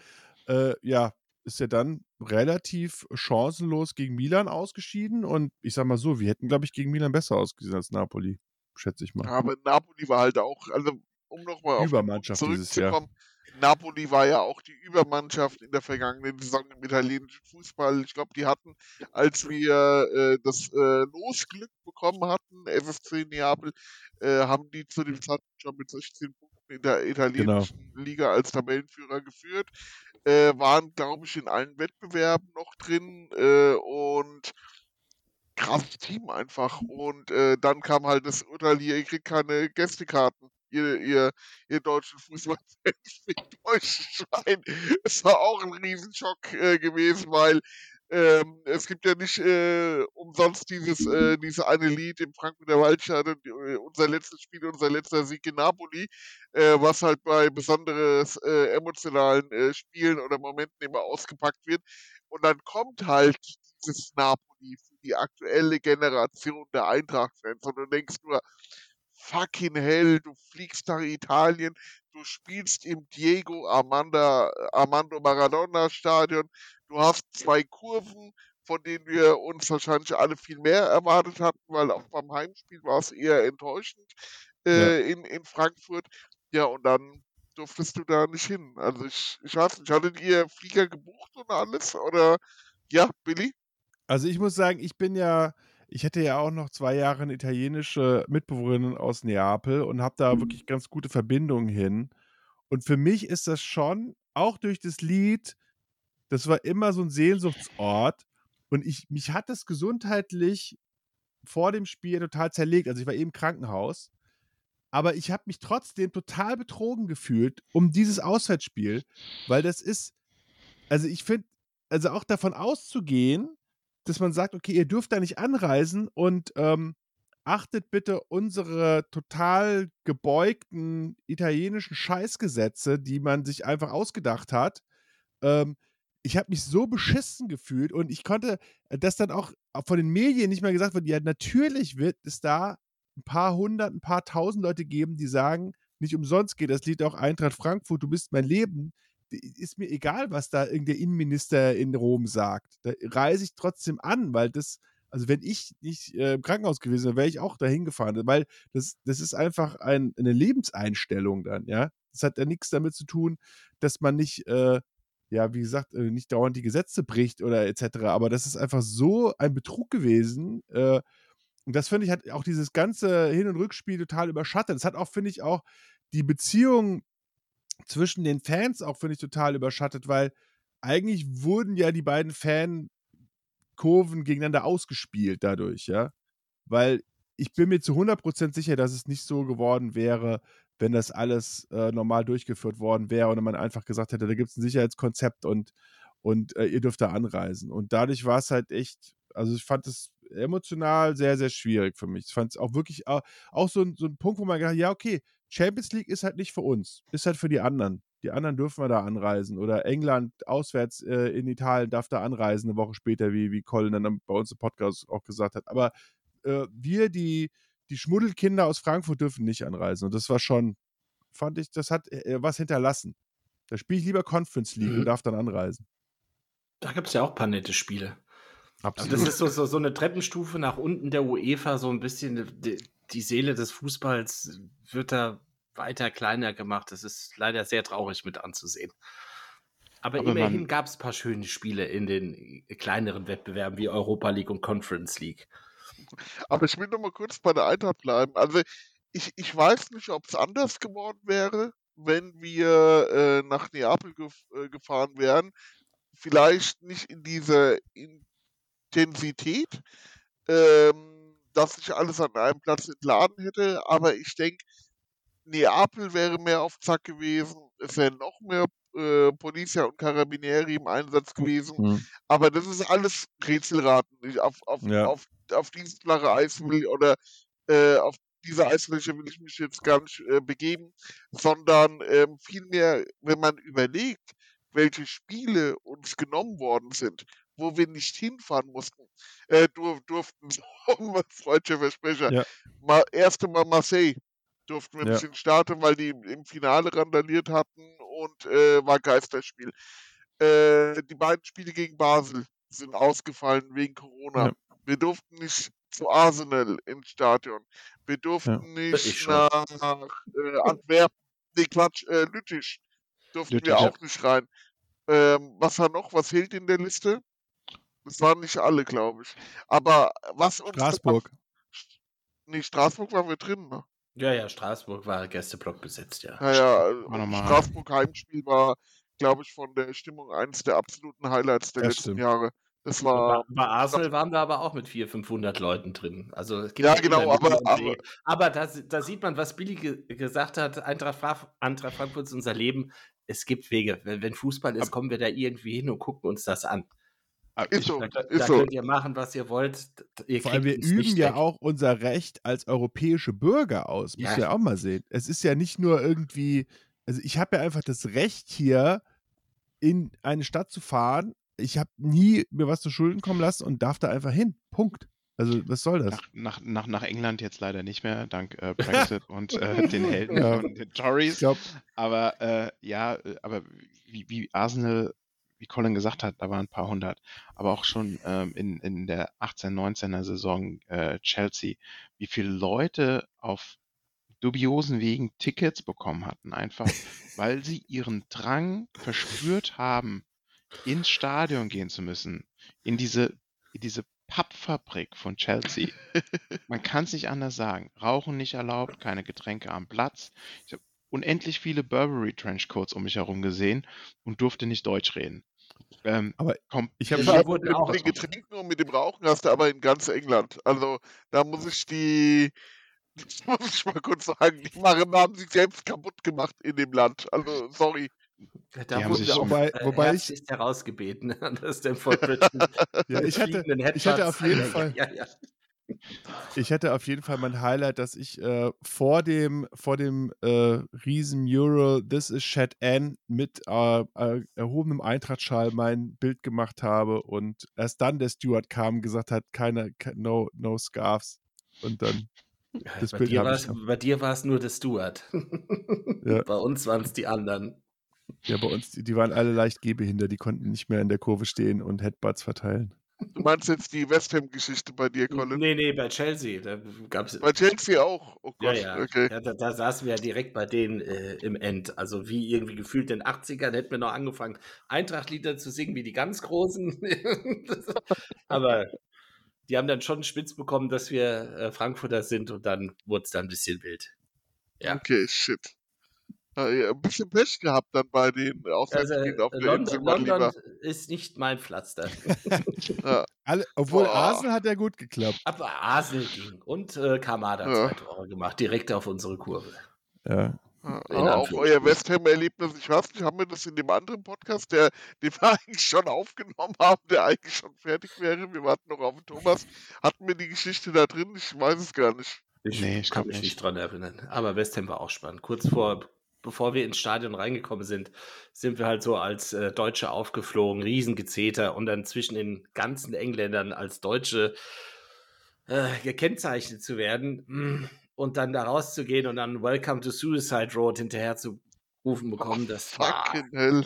ist ja dann relativ chancenlos gegen Milan ausgeschieden und ich sag mal so, wir hätten, glaube ich, gegen Milan besser ausgesehen als Napoli, schätze ich mal. Aber Napoli war halt auch, also um nochmal auf den Punkt Übermannschaft dieses Jahr. zurückzukommen, Napoli war ja auch die Übermannschaft in der vergangenen Saison im italienischen Fußball. Ich glaube, die hatten, als wir das Losglück bekommen hatten, FSC Neapel, haben die zu dem Zeitpunkt schon mit 16 Punkten in der italienischen Liga als Tabellenführer geführt, waren, glaube ich, in allen Wettbewerben noch drin und krasses Team einfach. Und dann kam halt das Urteil hier, ihr kriegt keine Gästekarten, ihr deutschen Fußballfans, fickt euch Schwein. Es war auch ein Riesenschock gewesen, weil es gibt ja nicht umsonst diese eine Lied im Frankfurter Waldstadion, unser letztes Spiel, unser letzter Sieg in Napoli, was halt bei besonders emotionalen Spielen oder Momenten immer ausgepackt wird. Und dann kommt halt dieses Napoli für die aktuelle Generation der Eintracht-Fans und du denkst nur, fucking hell, du fliegst nach Italien, du spielst im Diego Armando Maradona Stadion, du hast 2 Kurven, von denen wir uns wahrscheinlich alle viel mehr erwartet hatten, weil auch beim Heimspiel war es eher enttäuschend in Frankfurt. Ja, und dann durftest du da nicht hin. Also ich weiß nicht, hattet ihr Flieger gebucht und alles? Oder ja, Billy? Also ich muss sagen, ich hätte ja auch noch 2 Jahre eine italienische Mitbewohnerin aus Neapel und habe da wirklich ganz gute Verbindungen hin. Und für mich ist das schon, auch durch das Lied, das war immer so ein Sehnsuchtsort. Und mich hat das gesundheitlich vor dem Spiel total zerlegt. Also ich war eben im Krankenhaus. Aber ich habe mich trotzdem total betrogen gefühlt um dieses Auswärtsspiel, weil das ist, also ich finde, also auch davon auszugehen, dass man sagt, okay, ihr dürft da nicht anreisen und achtet bitte unsere total gebeugten italienischen Scheißgesetze, die man sich einfach ausgedacht hat. Ich habe mich so beschissen gefühlt und ich konnte das dann auch von den Medien nicht mehr gesagt werden, ja, natürlich wird es da ein paar hundert, ein paar tausend Leute geben, die sagen, nicht umsonst geht das Lied auch Eintracht Frankfurt, du bist mein Leben. Ist mir egal, was da irgendein Innenminister in Rom sagt. Da reise ich trotzdem an, weil also wenn ich nicht im Krankenhaus gewesen wäre, wäre ich auch dahin gefahren, weil das ist einfach eine Lebenseinstellung dann, ja. Das hat ja nichts damit zu tun, dass man nicht, ja, wie gesagt, nicht dauernd die Gesetze bricht oder etc. Aber das ist einfach so ein Betrug gewesen. Und das finde ich, hat auch dieses ganze Hin- und Rückspiel total überschattet. Das hat auch, finde ich, auch die Beziehung zwischen den Fans auch, finde ich, total überschattet, weil eigentlich wurden ja die beiden Fankurven gegeneinander ausgespielt dadurch, ja. Weil ich bin mir zu 100% sicher, dass es nicht so geworden wäre, wenn das alles normal durchgeführt worden wäre und man einfach gesagt hätte, da gibt es ein Sicherheitskonzept und ihr dürft da anreisen. Und dadurch war es halt echt, also ich fand es emotional sehr, sehr schwierig für mich. Ich fand es auch wirklich auch so ein Punkt, wo man gedacht hat, ja, okay, Champions League ist halt nicht für uns, ist halt für die anderen. Die anderen dürfen wir da anreisen. Oder England auswärts in Italien darf da anreisen, eine Woche später, wie Colin dann bei uns im Podcast auch gesagt hat. Aber wir, die Schmuddelkinder aus Frankfurt, dürfen nicht anreisen. Und das war schon, fand ich, das hat was hinterlassen. Da spiele ich lieber Conference League und darf dann anreisen. Da gibt es ja auch ein paar nette Spiele. Absolut. Aber das ist so eine Treppenstufe nach unten der UEFA, so ein bisschen die Seele des Fußballs wird da weiter kleiner gemacht. Das ist leider sehr traurig mit anzusehen. Aber immerhin gab es ein paar schöne Spiele in den kleineren Wettbewerben wie Europa League und Conference League. Aber ich will noch mal kurz bei der Eintracht bleiben. Also ich weiß nicht, ob es anders geworden wäre, wenn wir nach Neapel gefahren wären. Vielleicht nicht in dieser Intensität, dass sich alles an einem Platz entladen hätte, aber ich denke, Neapel wäre mehr auf Zack gewesen, es wären noch mehr Polizia und Carabinieri im Einsatz gewesen, aber das ist alles Rätselraten. Auf dieses flache Eis oder auf diese Eisfläche will ich mich jetzt gar nicht begeben, sondern vielmehr, wenn man überlegt, welche Spiele uns genommen worden sind, wo wir nicht hinfahren mussten, durften, so freudscher Versprecher. Ja. Erste Mal Marseille durften wir Ja. nicht in starten, weil die im Finale randaliert hatten und war Geisterspiel. Die beiden Spiele gegen Basel sind ausgefallen wegen Corona. Ja. Wir durften nicht zu Arsenal ins Stadion. Wir durften Ich nicht schon. nach Antwerpen. Nee, Quatsch, Lüttich durften Lüttich, wir ja. auch nicht rein. Was war noch? Was fehlt in der Liste? Das waren nicht alle, glaube ich. Aber was uns Straßburg. Nee, Straßburg waren wir drin, ne? Ja, Straßburg war Gästeblock besetzt, ja. Naja, War nochmal- Straßburg Heimspiel war, glaube ich, von der Stimmung eines der absoluten Highlights der Das letzten stimmt. Jahre. Das war, Bei Arsenal waren wir aber auch mit 400-500 Leuten drin. Also es gibt Ja, immer genau, Mittel und aber- Wege. Aber da sieht man, was Billy gesagt hat, Eintracht Frankfurt ist unser Leben. Es gibt Wege. Wenn Fußball ist, kommen wir da irgendwie hin und gucken uns das an. ist so, Da ist so. könnt ihr machen, was ihr wollt. Ihr Vor allem, kriegt wir uns nicht üben ja weg. auch unser Recht als europäische Bürger aus. Müsst Ja. ihr ja auch mal sehen. Es ist ja nicht nur irgendwie, also ich habe ja einfach das Recht hier in eine Stadt zu fahren. Ich habe nie mir was zu Schulden kommen lassen und darf da einfach hin. Punkt. Also was soll das? Nach England jetzt leider nicht mehr, dank Brexit und den Helden Ja. von den Ich Tories. glaube, Aber aber wie Arsenal, wie Colin gesagt hat, da waren ein paar hundert. Aber auch schon in der 18-19er Saison Chelsea, wie viele Leute auf dubiosen Wegen Tickets bekommen hatten, einfach weil sie ihren Drang verspürt haben, ins Stadion gehen zu müssen, in diese Pappfabrik von Chelsea. Man kann es nicht anders sagen. Rauchen nicht erlaubt, keine Getränke am Platz. Ich habe unendlich viele Burberry-Trenchcoats um mich herum gesehen und durfte nicht Deutsch reden. Aber ich habe Wir Also wurden mit auch den Getränken und mit dem Rauchen hast du aber in ganz England. Also da muss ich mal kurz sagen, die Machen haben sich selbst kaputt gemacht in dem Land. Also sorry. Da haben wurden sich- wir auch wobei ich- herzlichst herausgebeten an das Stamford Bridge. Ja, ich hatte auf jeden Fall- Ja. Ich hatte auf jeden Fall mein Highlight, dass ich vor dem riesen Mural This is Shed N mit erhobenem Eintrachtschal mein Bild gemacht habe und erst dann der Steward kam und gesagt hat, no scarves. Und dann das Bei Bild dir, habe ich. bei dir war es nur der Steward. Ja. Bei uns waren es die anderen. Ja, bei uns, die waren alle leicht gehbehindert, die konnten nicht mehr in der Kurve stehen und Headbutts verteilen. Du meinst jetzt die West Ham-Geschichte bei dir, Colin? Nee, bei Chelsea. Da gab's, Bei Chelsea auch? Oh Gott, ja. okay. Ja, da saßen wir ja direkt bei denen im End. Also wie irgendwie gefühlt in den 80ern hätten wir noch angefangen, Eintracht-Lieder zu singen wie die ganz Großen. Aber die haben dann schon spitz bekommen, dass wir Frankfurter sind und dann wurde es dann ein bisschen wild. Ja. Okay, shit. Ja, ein bisschen Pech gehabt dann bei den Auswärtsspielen auf der Insel, mein London Lieber. ist nicht mein Pflaster. Ja. Obwohl Boah. Arsenal hat ja gut geklappt. Aber Arsenal ging und Kamada Ja. 2 Tore gemacht, direkt auf unsere Kurve. Ja. Ja, In aber auch Anführungsstrichen. euer West Ham-Erlebnis, ich weiß nicht, haben wir das in dem anderen Podcast, den wir eigentlich schon aufgenommen haben, der eigentlich schon fertig wäre? Wir warten noch auf den Thomas. Hatten wir die Geschichte da drin? Ich weiß es gar nicht. Nee, ich kann glaub mich nicht. nicht dran erinnern. Aber West Ham war auch spannend. Bevor wir ins Stadion reingekommen sind, sind wir halt so als Deutsche aufgeflogen, Riesengezeter und dann zwischen den ganzen Engländern als Deutsche gekennzeichnet zu werden und dann da rauszugehen und dann Welcome to Suicide Road hinterher zu rufen bekommen, das war, Fucking hell.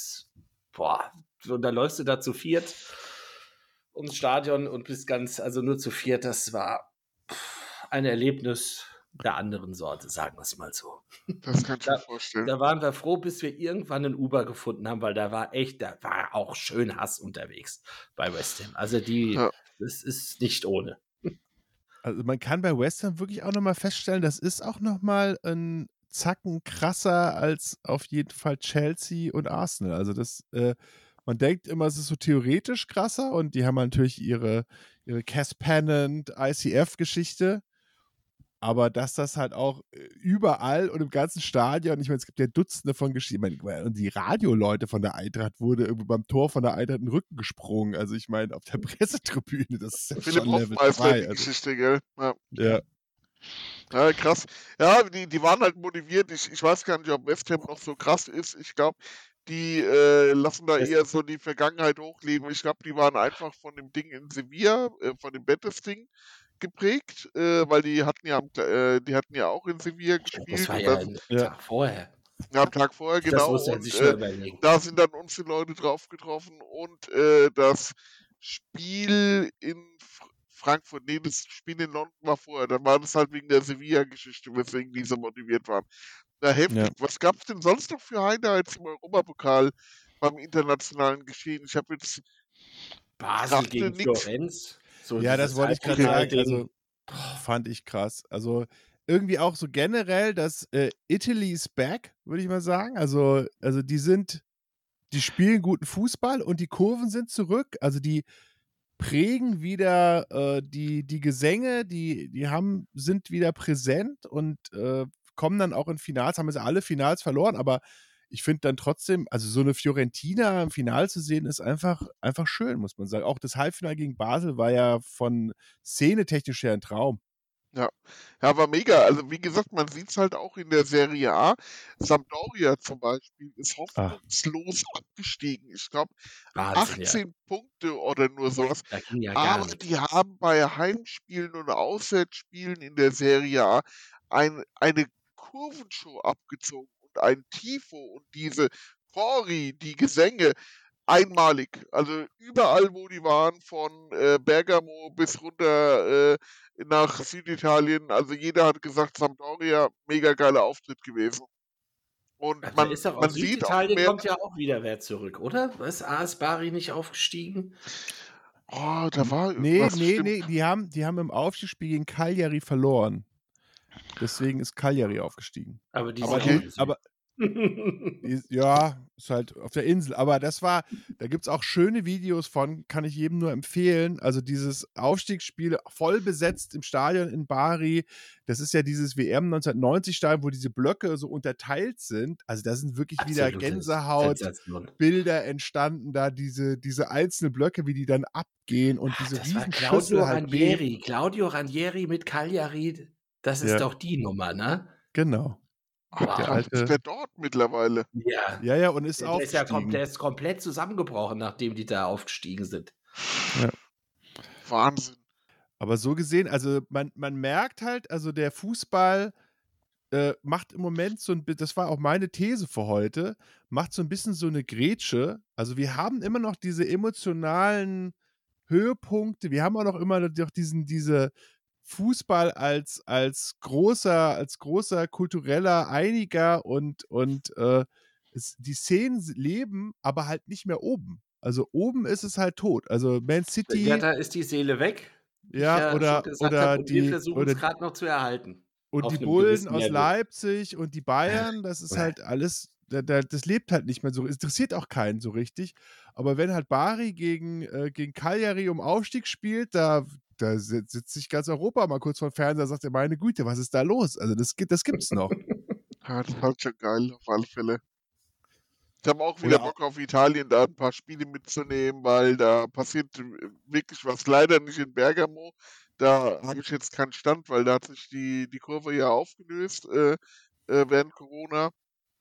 und dann läufst du da zu viert ums Stadion und bist also nur zu viert, das war ein Erlebnis der anderen Sorte, sagen wir es mal so. Das kann ich mir vorstellen. Da waren wir froh, bis wir irgendwann einen Uber gefunden haben, weil da war auch schön Hass unterwegs bei West Ham. Also das ist nicht ohne. Also man kann bei West Ham wirklich auch nochmal feststellen, das ist auch nochmal ein Zacken krasser als auf jeden Fall Chelsea und Arsenal. Also man denkt immer, es ist so theoretisch krasser und die haben natürlich ihre Cass Pennant ICF-Geschichte. Aber dass das halt auch überall und im ganzen Stadion, ich meine, es gibt ja Dutzende von Geschichten, und die Radioleute von der Eintracht wurde irgendwie beim Tor von der Eintracht in den Rücken gesprungen. Also ich meine, auf der Pressetribüne, das ist ja Philipp schon Level Hoffmeister, 2. die Also, Geschichte, gell? Ja. ja. Krass. Ja, die waren halt motiviert. Ich weiß gar nicht, ob West Ham noch so krass ist. Ich glaube, Die lassen da eher so die Vergangenheit hochleben. Ich glaube, die waren einfach von dem Ding in Sevilla, von dem Betis-Ding geprägt, weil die hatten ja auch in Sevilla Das gespielt war und ja das, ein Ja. Tag vorher. am Tag vorher, Das genau, muss er und sich mal überlegen. da sind dann uns die Leute drauf getroffen und das Spiel in Frankfurt, nee, das Spiel in London war vorher, dann war das halt wegen der Sevilla-Geschichte, weswegen die so motiviert waren. Na, heftig. Ja. Was gab's denn sonst noch für Highlights im Europapokal beim internationalen Geschehen? Ich habe jetzt Basel gerade gegen nix. Florenz. So Ja, das dieses wollte ich gerade sagen. Halbfinalding. Also fand ich krass. Also irgendwie auch so generell, dass Italy is back, würde ich mal sagen. Also die spielen guten Fußball und die Kurven sind zurück. Also die prägen wieder die Gesänge, sind wieder präsent und kommen dann auch in Finals, haben jetzt alle Finals verloren, aber ich finde dann trotzdem, also so eine Fiorentina im Finale zu sehen, ist einfach schön, muss man sagen. Auch das Halbfinale gegen Basel war ja von szenetechnisch her ein Traum. Ja, war mega. Also wie gesagt, man sieht es halt auch in der Serie A. Sampdoria zum Beispiel ist hoffnungslos abgestiegen. Ich glaube, Wahnsinn, ja. 18 Punkte oder nur sowas. Da ging ja gar Aber nichts. die haben bei Heimspielen und Auswärtsspielen in der Serie A eine Kurvenshow abgezogen und ein Tifo und diese Chori, die Gesänge, einmalig. Also überall, wo die waren, von Bergamo bis runter nach Süditalien, also jeder hat gesagt, Sampdoria, mega geiler Auftritt gewesen. Und Da ist doch man aus sieht auch Süditalien mehr. kommt ja auch wieder wer zurück, oder? Ist AS Bari nicht aufgestiegen? Oh, da war Nee, irgendwas bestimmt. die haben im Aufstiegsspiel gegen Cagliari verloren. Deswegen ist Cagliari aufgestiegen. Aber die Aber sind auch Okay. im Süden. aber ja, ist halt auf der Insel. Aber da gibt es auch schöne Videos von, kann ich jedem nur empfehlen. Also dieses Aufstiegsspiel voll besetzt im Stadion in Bari. Das ist ja dieses WM 1990-Stadion, wo diese Blöcke so unterteilt sind. Also da sind wirklich wieder Absolute Gänsehautbilder Sensation. entstanden, da diese einzelnen Blöcke, wie die dann abgehen und diese Das war riesen Claudio Schüssel halt beben. Ranieri. Claudio Ranieri mit Cagliari. Das ist Ja. doch die Nummer, ne? Genau. Ach, Der krass, alte- ist der dort mittlerweile? Ja. Ja, und ist Der ist ja aufgestiegen. der ist komplett zusammengebrochen, nachdem die da aufgestiegen sind. Wahnsinn. Aber so gesehen, also man merkt halt, also der Fußball macht im Moment so ein bisschen, das war auch meine These für heute, macht so ein bisschen so eine Grätsche. Also wir haben immer noch diese emotionalen Höhepunkte, wir haben auch noch immer noch diese Fußball als großer kultureller Einiger und die Szenen leben, aber halt nicht mehr oben. Also oben ist es halt tot. Also Man City, Ja, da ist die Seele weg, wie ich ja, ja oder schon gesagt habe, und wir die versuchen es gerade noch zu erhalten. und Auf die einem Bullen gewissen aus Level. Leipzig und die Bayern, das ist halt alles, das lebt halt nicht mehr so, es interessiert auch keinen so richtig. Aber wenn halt Bari gegen Cagliari um Aufstieg spielt, da sitzt sich ganz Europa mal kurz vor dem Fernseher und sagt, ja, meine Güte, was ist da los? Also das gibt's noch. Ja, das ist halt schon geil, auf alle Fälle. Ich habe auch Oder wieder auch- Bock auf Italien, da ein paar Spiele mitzunehmen, weil da passiert wirklich was. Leider nicht in Bergamo. Da habe ich jetzt keinen Stand, weil da hat sich die Kurve ja aufgelöst während Corona.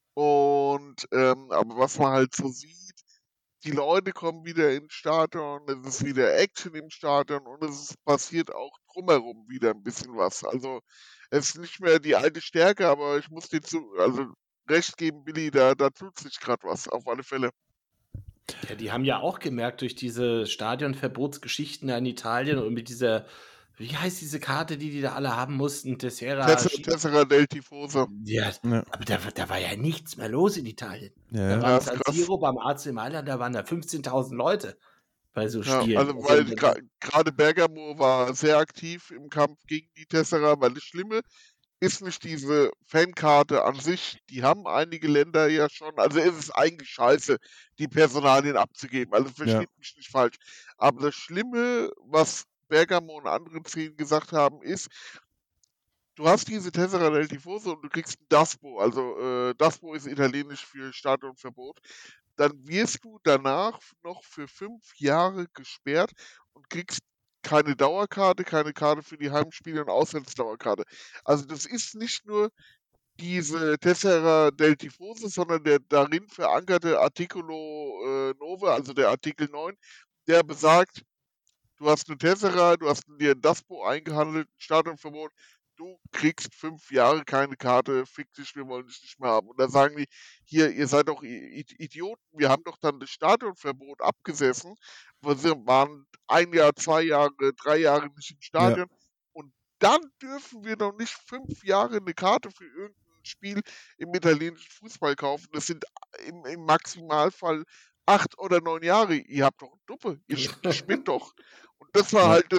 Und aber was man halt so sieht, die Leute kommen wieder ins Stadion, es ist wieder Action im Stadion und passiert auch drumherum wieder ein bisschen was. Also es ist nicht mehr die alte Stärke, aber ich muss dir recht geben, Billy, da tut sich gerade was, auf alle Fälle. Ja, die haben ja auch gemerkt durch diese Stadionverbotsgeschichten in Italien und mit dieser, wie heißt diese Karte, die da alle haben mussten? Tessera del Tifoso. Ja, Ja. aber da war ja nichts mehr los in Italien. Ja. Da war Ja, am ist San krass. Siro, beim AC Mailand, da waren da 15.000 Leute bei so Ja, Spielen. also weil gerade Bergamo war sehr aktiv im Kampf gegen die Tessera, weil das Schlimme ist nicht diese Fankarte an sich, die haben einige Länder ja schon, also ist es eigentlich scheiße, die Personalien abzugeben, also versteht mich nicht falsch. Aber das Schlimme, was Bergamo und andere Szenen gesagt haben, ist, du hast diese Tessera del Tifoso und du kriegst ein Daspo, also Daspo ist italienisch für Stadionverbot, dann wirst du danach noch für 5 Jahre gesperrt und kriegst keine Dauerkarte, keine Karte für die Heimspiele und Auswärtsdauerkarte. Also das ist nicht nur diese Tessera del Tifoso, sondern der darin verankerte Articolo 9, also der Artikel 9, der besagt, du hast eine Tessera, du hast dir ein DASPO eingehandelt, ein Stadionverbot, du kriegst 5 Jahre keine Karte, fick dich, wir wollen dich nicht mehr haben. Und da sagen die, hier, ihr seid doch Idioten, wir haben doch dann das Stadionverbot abgesessen, wir waren 1 Jahr, 2 Jahre, 3 Jahre nicht im Ja. Stadion und dann dürfen wir doch nicht 5 Jahre eine Karte für irgendein Spiel im italienischen Fußball kaufen. Das sind im Maximalfall 8 oder 9 Jahre. Ihr habt doch eine Duppe, ihr spinnt doch. Und das war Ja. halt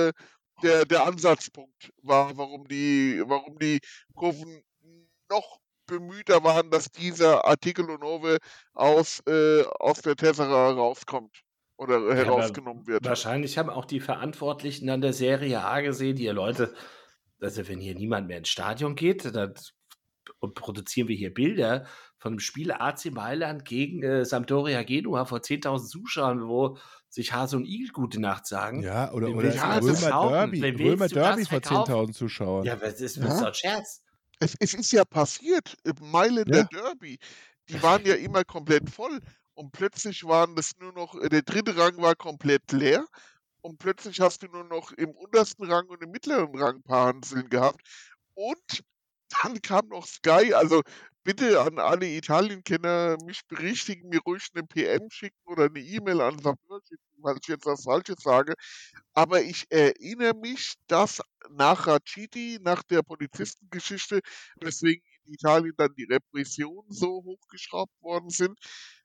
der Ansatzpunkt, warum die Kurven noch bemühter waren, dass dieser Articolo 9 aus der Tessera rauskommt oder Ja, aber herausgenommen wird. wahrscheinlich haben auch die Verantwortlichen an der Serie A gesehen, die Leute, also wenn hier niemand mehr ins Stadion geht, dann produzieren wir hier Bilder von einem Spiel AC Mailand gegen Sampdoria Genua vor 10.000 Zuschauern, wo sich Hase und Igel gute Nacht sagen. Ja, oder Wem oder willst du Ja, das das- Römer verkaufen? Derby. Wem Römer willst du das Derby vor verkaufen? 10.000 Zuschauern. Ja, das ist Ja. doch ein Scherz. Es ist ja passiert im Mailänder Ja. Derby. Die waren ja immer komplett voll und plötzlich waren das nur noch, der dritte Rang war komplett leer und plötzlich hast du nur noch im untersten Rang und im mittleren Rang ein paar Hanseln gehabt. Und dann kam noch Sky, also bitte an alle Italien-Kenner mich berichtigen, mir ruhig eine PM schicken oder eine E-Mail an Sapeur schicken, weil ich jetzt was Falsches sage. Aber ich erinnere mich, dass nach Raciti, nach der Polizistengeschichte, weswegen in Italien dann die Repressionen so hochgeschraubt worden sind,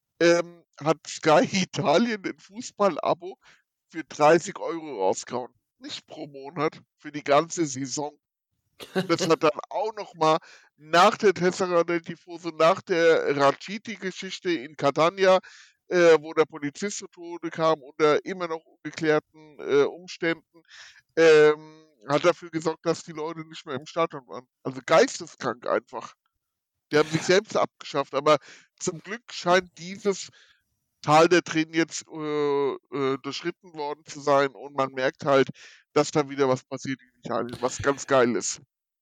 hat Sky Italien ein Fußball-Abo für 30 € rausgehauen. Nicht pro Monat, für die ganze Saison. Das hat dann auch nochmal nach der Tessera del Tifoso, nach der Raciti-Geschichte in Catania, wo der Polizist zu Tode kam unter immer noch ungeklärten Umständen, hat dafür gesorgt, dass die Leute nicht mehr im Stadion waren. Also geisteskrank einfach. Die haben sich selbst abgeschafft, aber zum Glück scheint dieses Tal der Tränen jetzt durchschritten worden zu sein und man merkt halt, dass da wieder was passiert in Italien, was ganz geil ist.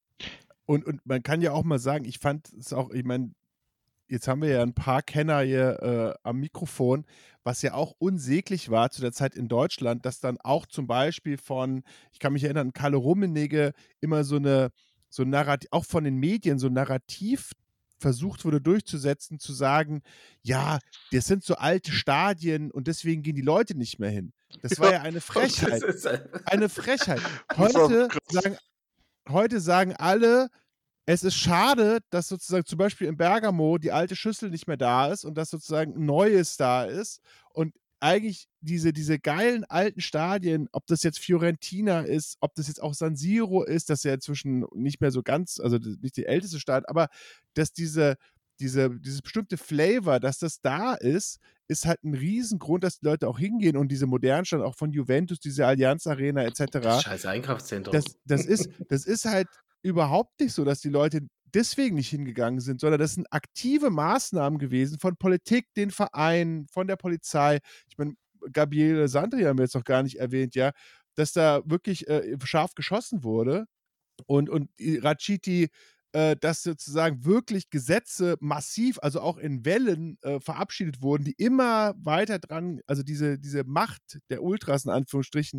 Und man kann ja auch mal sagen, ich fand es auch, ich meine, jetzt haben wir ja ein paar Kenner hier am Mikrofon, was ja auch unsäglich war zu der Zeit in Deutschland, dass dann auch zum Beispiel ich kann mich erinnern, Kalle Rummenigge immer so ein Narrativ, auch von den Medien, so ein Narrativ versucht wurde durchzusetzen, zu sagen, ja, das sind so alte Stadien und deswegen gehen die Leute nicht mehr hin. Das war ja eine Frechheit. Das ist, Eine Frechheit. Das war krass. Heute sagen alle, es ist schade, dass sozusagen zum Beispiel in Bergamo die alte Schüssel nicht mehr da ist und dass sozusagen ein neues da ist. Und eigentlich diese geilen alten Stadien, ob das jetzt Fiorentina ist, ob das jetzt auch San Siro ist, das ja inzwischen nicht mehr so ganz, also nicht die älteste Stadt, aber dass dieses bestimmte Flavor, dass das da ist halt ein Riesengrund, dass die Leute auch hingehen und diese modernen Städte, auch von Juventus, diese Allianz Arena etc. das scheiß Einkaufszentrum. Das ist halt überhaupt nicht so, dass die Leute deswegen nicht hingegangen sind, sondern das sind aktive Maßnahmen gewesen von Politik, den Vereinen, von der Polizei. Ich meine, Gabriele Sandri haben wir jetzt noch gar nicht erwähnt, ja, dass da wirklich scharf geschossen wurde und Raciti, dass sozusagen wirklich Gesetze massiv, also auch in Wellen verabschiedet wurden, die immer weiter dran, also diese Macht der Ultras in Anführungsstrichen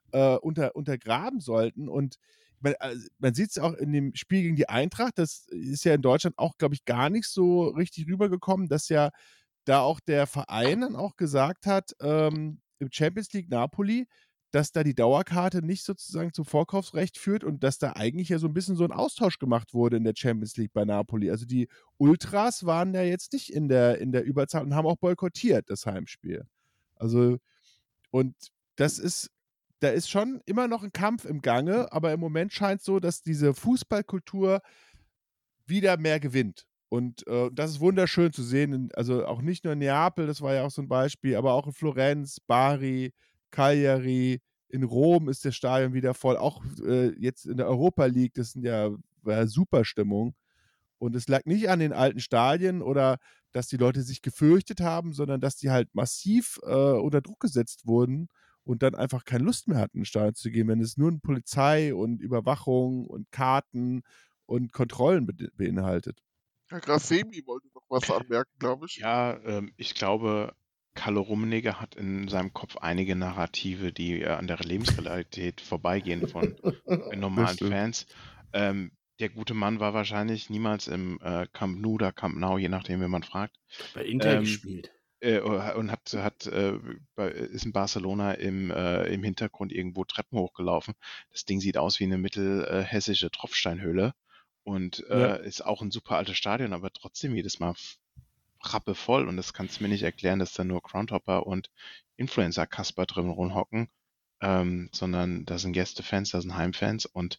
untergraben sollten. Und man sieht es auch in dem Spiel gegen die Eintracht, das ist ja in Deutschland auch, glaube ich, gar nicht so richtig rübergekommen, dass ja da auch der Verein dann auch gesagt hat, im Champions League Napoli, dass da die Dauerkarte nicht sozusagen zum Vorkaufsrecht führt und dass da eigentlich ja so ein bisschen so ein Austausch gemacht wurde in der Champions League bei Napoli. Also die Ultras waren ja jetzt nicht in der Überzahl und haben auch boykottiert das Heimspiel. Also, und da ist schon immer noch ein Kampf im Gange, aber im Moment scheint es so, dass diese Fußballkultur wieder mehr gewinnt. Und das ist wunderschön zu sehen. Also auch nicht nur in Neapel, das war ja auch so ein Beispiel, aber auch in Florenz, Bari, Cagliari, in Rom ist das Stadion wieder voll. Auch jetzt in der Europa League, das sind war super Stimmung. Und es lag nicht an den alten Stadien oder dass die Leute sich gefürchtet haben, sondern dass die halt massiv unter Druck gesetzt wurden und dann einfach keine Lust mehr hatten, ins Stadion zu gehen, wenn es nur Polizei und Überwachung und Karten und Kontrollen beinhaltet. Herr Grasemi wollte noch was anmerken, glaube ich. Ja, ich glaube, Kalle Rummenigge hat in seinem Kopf einige Narrative, die an der Lebensrealität vorbeigehen von normalen stimmt. Fans. Der gute Mann war wahrscheinlich niemals im Camp Nou oder Camp Nou, je nachdem, wen man fragt. Bei Inter Ähm, gespielt. Und ist in Barcelona im Hintergrund irgendwo Treppen hochgelaufen. Das Ding sieht aus wie eine mittelhessische Tropfsteinhöhle und Ja. ist auch ein super altes Stadion, aber trotzdem jedes Mal rappevoll. Und das kannst du mir nicht erklären, dass da nur Groundhopper und Influencer-Kasper drin rumhocken, sondern da sind Gästefans, da sind Heimfans und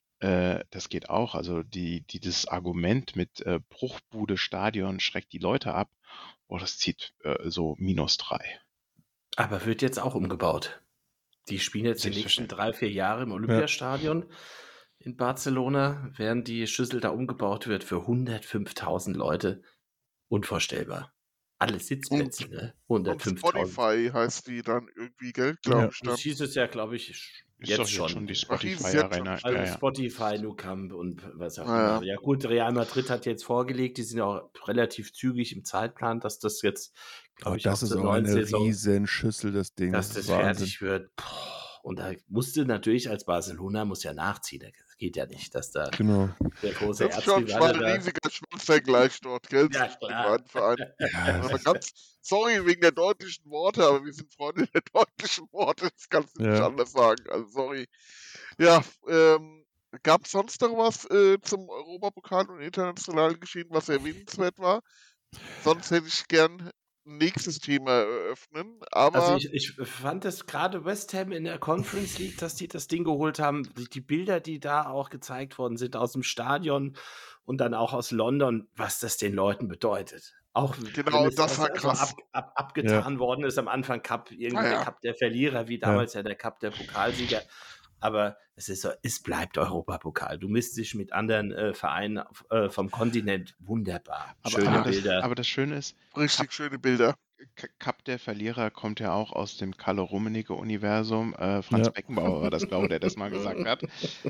das geht auch. Also dieses Argument mit Bruchbude Stadion schreckt die Leute ab, das zieht so -3. Aber wird jetzt auch umgebaut. Die spielen jetzt die nächsten 3-4 Jahre im Olympiastadion in Barcelona, während die Schüssel da umgebaut wird für 105.000 Leute. Unvorstellbar. Alle Sitzplätze, ne? Und 105.000. Spotify heißt die dann irgendwie, gell? Glaube ich dann. Das hieß es ja, glaube ich, Ist doch jetzt schon die hieß Spotify es jetzt Arena. schon. Also Spotify, Nou Camp und was auch Ah, immer. Ja gut, Real Madrid hat jetzt vorgelegt, die sind auch relativ zügig im Zeitplan, dass das jetzt, Aber glaube ich, das auch ist zur auch neuen eine Saison, Riesenschüssel, das Ding. dass Das das ist Wahnsinn. fertig wird. Und da musste natürlich als Barcelona muss ja nachziehen. Das geht ja nicht, dass da Genau. der große Das ist schon ein Erzrivale da. riesiger Schwanzvergleich dort, gell? Ja, zwischen den klar. beiden Vereinen. Ja, Aber sorry wegen der deutlichen Worte, aber wir sind Freunde der deutlichen Worte. Das kannst du nicht Ja. anders sagen. Also sorry. Ja, gab es sonst noch was zum Europapokal und internationalen Geschehen, was erwähnenswert war? Sonst hätte ich gern ein nächstes Thema eröffnen. Aber Also ich fand es gerade West Ham in der Conference League, dass die das Ding geholt haben. Die Bilder, die da auch gezeigt worden sind aus dem Stadion und dann auch aus London, was das den Leuten bedeutet. Auch Genau, wenn es das war so krass. abgetan worden ist am Anfang Cup, irgendwie der Ja. Cup der Verlierer, wie damals ja der Cup der Pokalsieger. Aber es ist so, es bleibt Europapokal. Du misst dich mit anderen Vereinen vom Kontinent wunderbar. Schöne Bilder. Aber das Schöne ist, Richtig schöne Bilder. Cup der Verlierer kommt ja auch aus dem Kalle Rummenigge-Universum. Franz Beckenbauer war das, glaube ich, der das mal gesagt hat.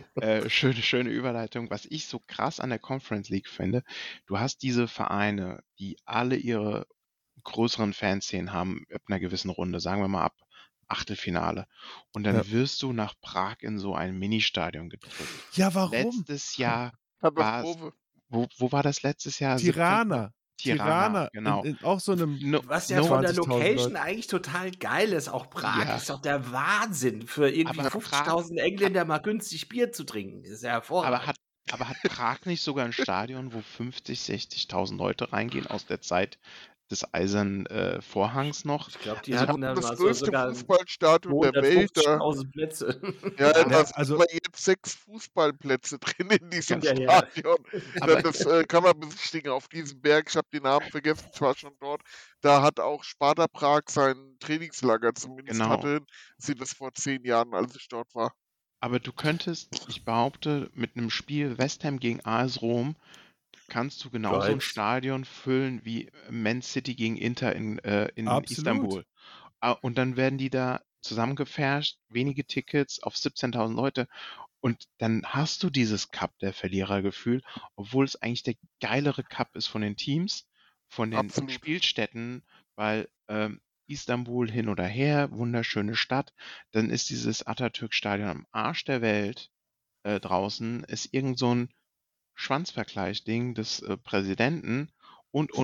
Schöne Überleitung. Was ich so krass an der Conference League finde, du hast diese Vereine, die alle ihre größeren Fanszenen haben ab einer gewissen Runde, sagen wir mal ab Achtelfinale. Und dann wirst du nach Prag in so ein Ministadion gedrückt. Ja, warum? Letztes Jahr war es, Katastrophe. wo war das letztes Jahr? Tirana, genau. In auch so einem Was ja von der 20.000 Location Leute. eigentlich total geil ist. Auch Prag Ja. ist doch der Wahnsinn, für irgendwie Aber 50.000 Engländer mal günstig Bier zu trinken. Das ist ja hervorragend. Aber hat Prag nicht sogar ein Stadion, wo 50.000, 60.000 Leute reingehen aus der Zeit des Eisernen Vorhangs noch? Ich glaube, die Die hatten haben da das mal größte sogar Fußballstadion der Welt. Da, 250.000 Plätze. ja, da Ja, sind also- aber jetzt 6 Fußballplätze drin in diesem Ja, ja. Stadion. Aber- Das kann man besichtigen auf diesem Berg. Ich habe den Namen vergessen, ich war schon dort. Da hat auch Sparta Prag sein Trainingslager zumindest Genau. hatte. Sie das vor 10 Jahren, als ich dort war. Aber du könntest, ich behaupte, mit einem Spiel West Ham gegen AS Rom kannst du genauso ein Right. Stadion füllen wie Man City gegen Inter in Absolut. Istanbul. Und dann werden die da zusammengepfercht, wenige Tickets auf 17.000 Leute. Und dann hast du dieses Cup der Verlierergefühl, obwohl es eigentlich der geilere Cup ist von den Teams, von den Absolut. Spielstätten, weil Istanbul hin oder her, wunderschöne Stadt. Dann ist dieses Atatürk-Stadion am Arsch der Welt draußen, ist irgend so ein Schwanzvergleich-Ding des Präsidenten und.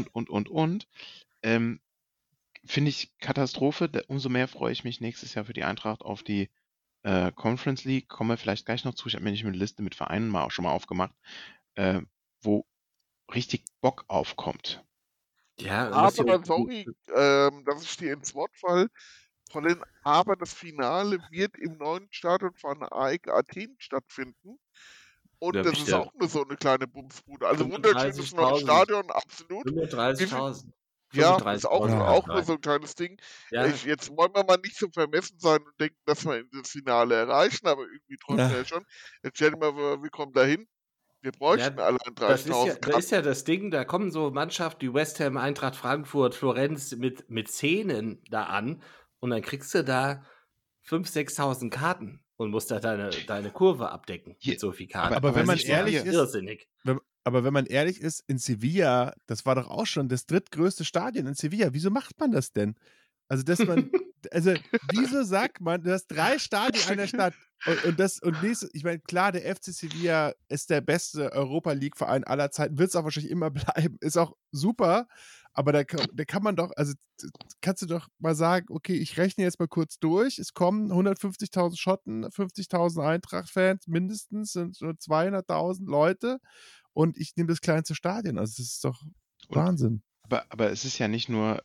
Finde ich Katastrophe. Umso mehr freue ich mich nächstes Jahr für die Eintracht auf die Conference League. Kommen wir vielleicht gleich noch zu. Ich habe mir nicht eine Liste mit Vereinen auch schon mal aufgemacht, wo richtig Bock aufkommt. Ja, Aber sorry, dass ich dir ins Wort falle. Aber das Finale wird im neuen Stadion von AEK Athen stattfinden. Und Ja, das bitte. ist auch nur so eine kleine Bumsbude. Also wunderschönes 35.000. neues Stadion, absolut. 35.000. Ja, ist auch 35.000. nur so ein kleines Ding. Ja, Jetzt wollen wir mal nicht so vermessen sein und denken, dass wir das Finale erreichen, aber irgendwie träumen wir ja schon. Jetzt stell dir mal, wir kommen dahin. Wir bräuchten allein das ist 30.000 ja, da ist ja das Ding, da kommen so Mannschaften wie West Ham, Eintracht Frankfurt, Florenz mit Szenen da an und dann kriegst du da 5.000, 6.000 Karten. und musst da deine Kurve abdecken Hier, mit so viel Karten. Aber wenn man das ist ehrlich ja ist, irrsinnig. Aber wenn man ehrlich ist, in Sevilla, das war doch auch schon das drittgrößte Stadion in Sevilla. Wieso macht man das denn? Also, wieso sagt man, du hast 3 Stadien in einer Stadt ich meine, klar, der FC Sevilla ist der beste Europa League-Verein aller Zeiten, wird es auch wahrscheinlich immer bleiben, ist auch super, aber da kann man doch, also kannst du doch mal sagen, okay, ich rechne jetzt mal kurz durch, es kommen 150.000 Schotten, 50.000 Eintracht-Fans mindestens, sind so 200.000 Leute. Und ich nehme das kleinste Stadion. Also, das ist doch Wahnsinn. Aber es ist ja nicht nur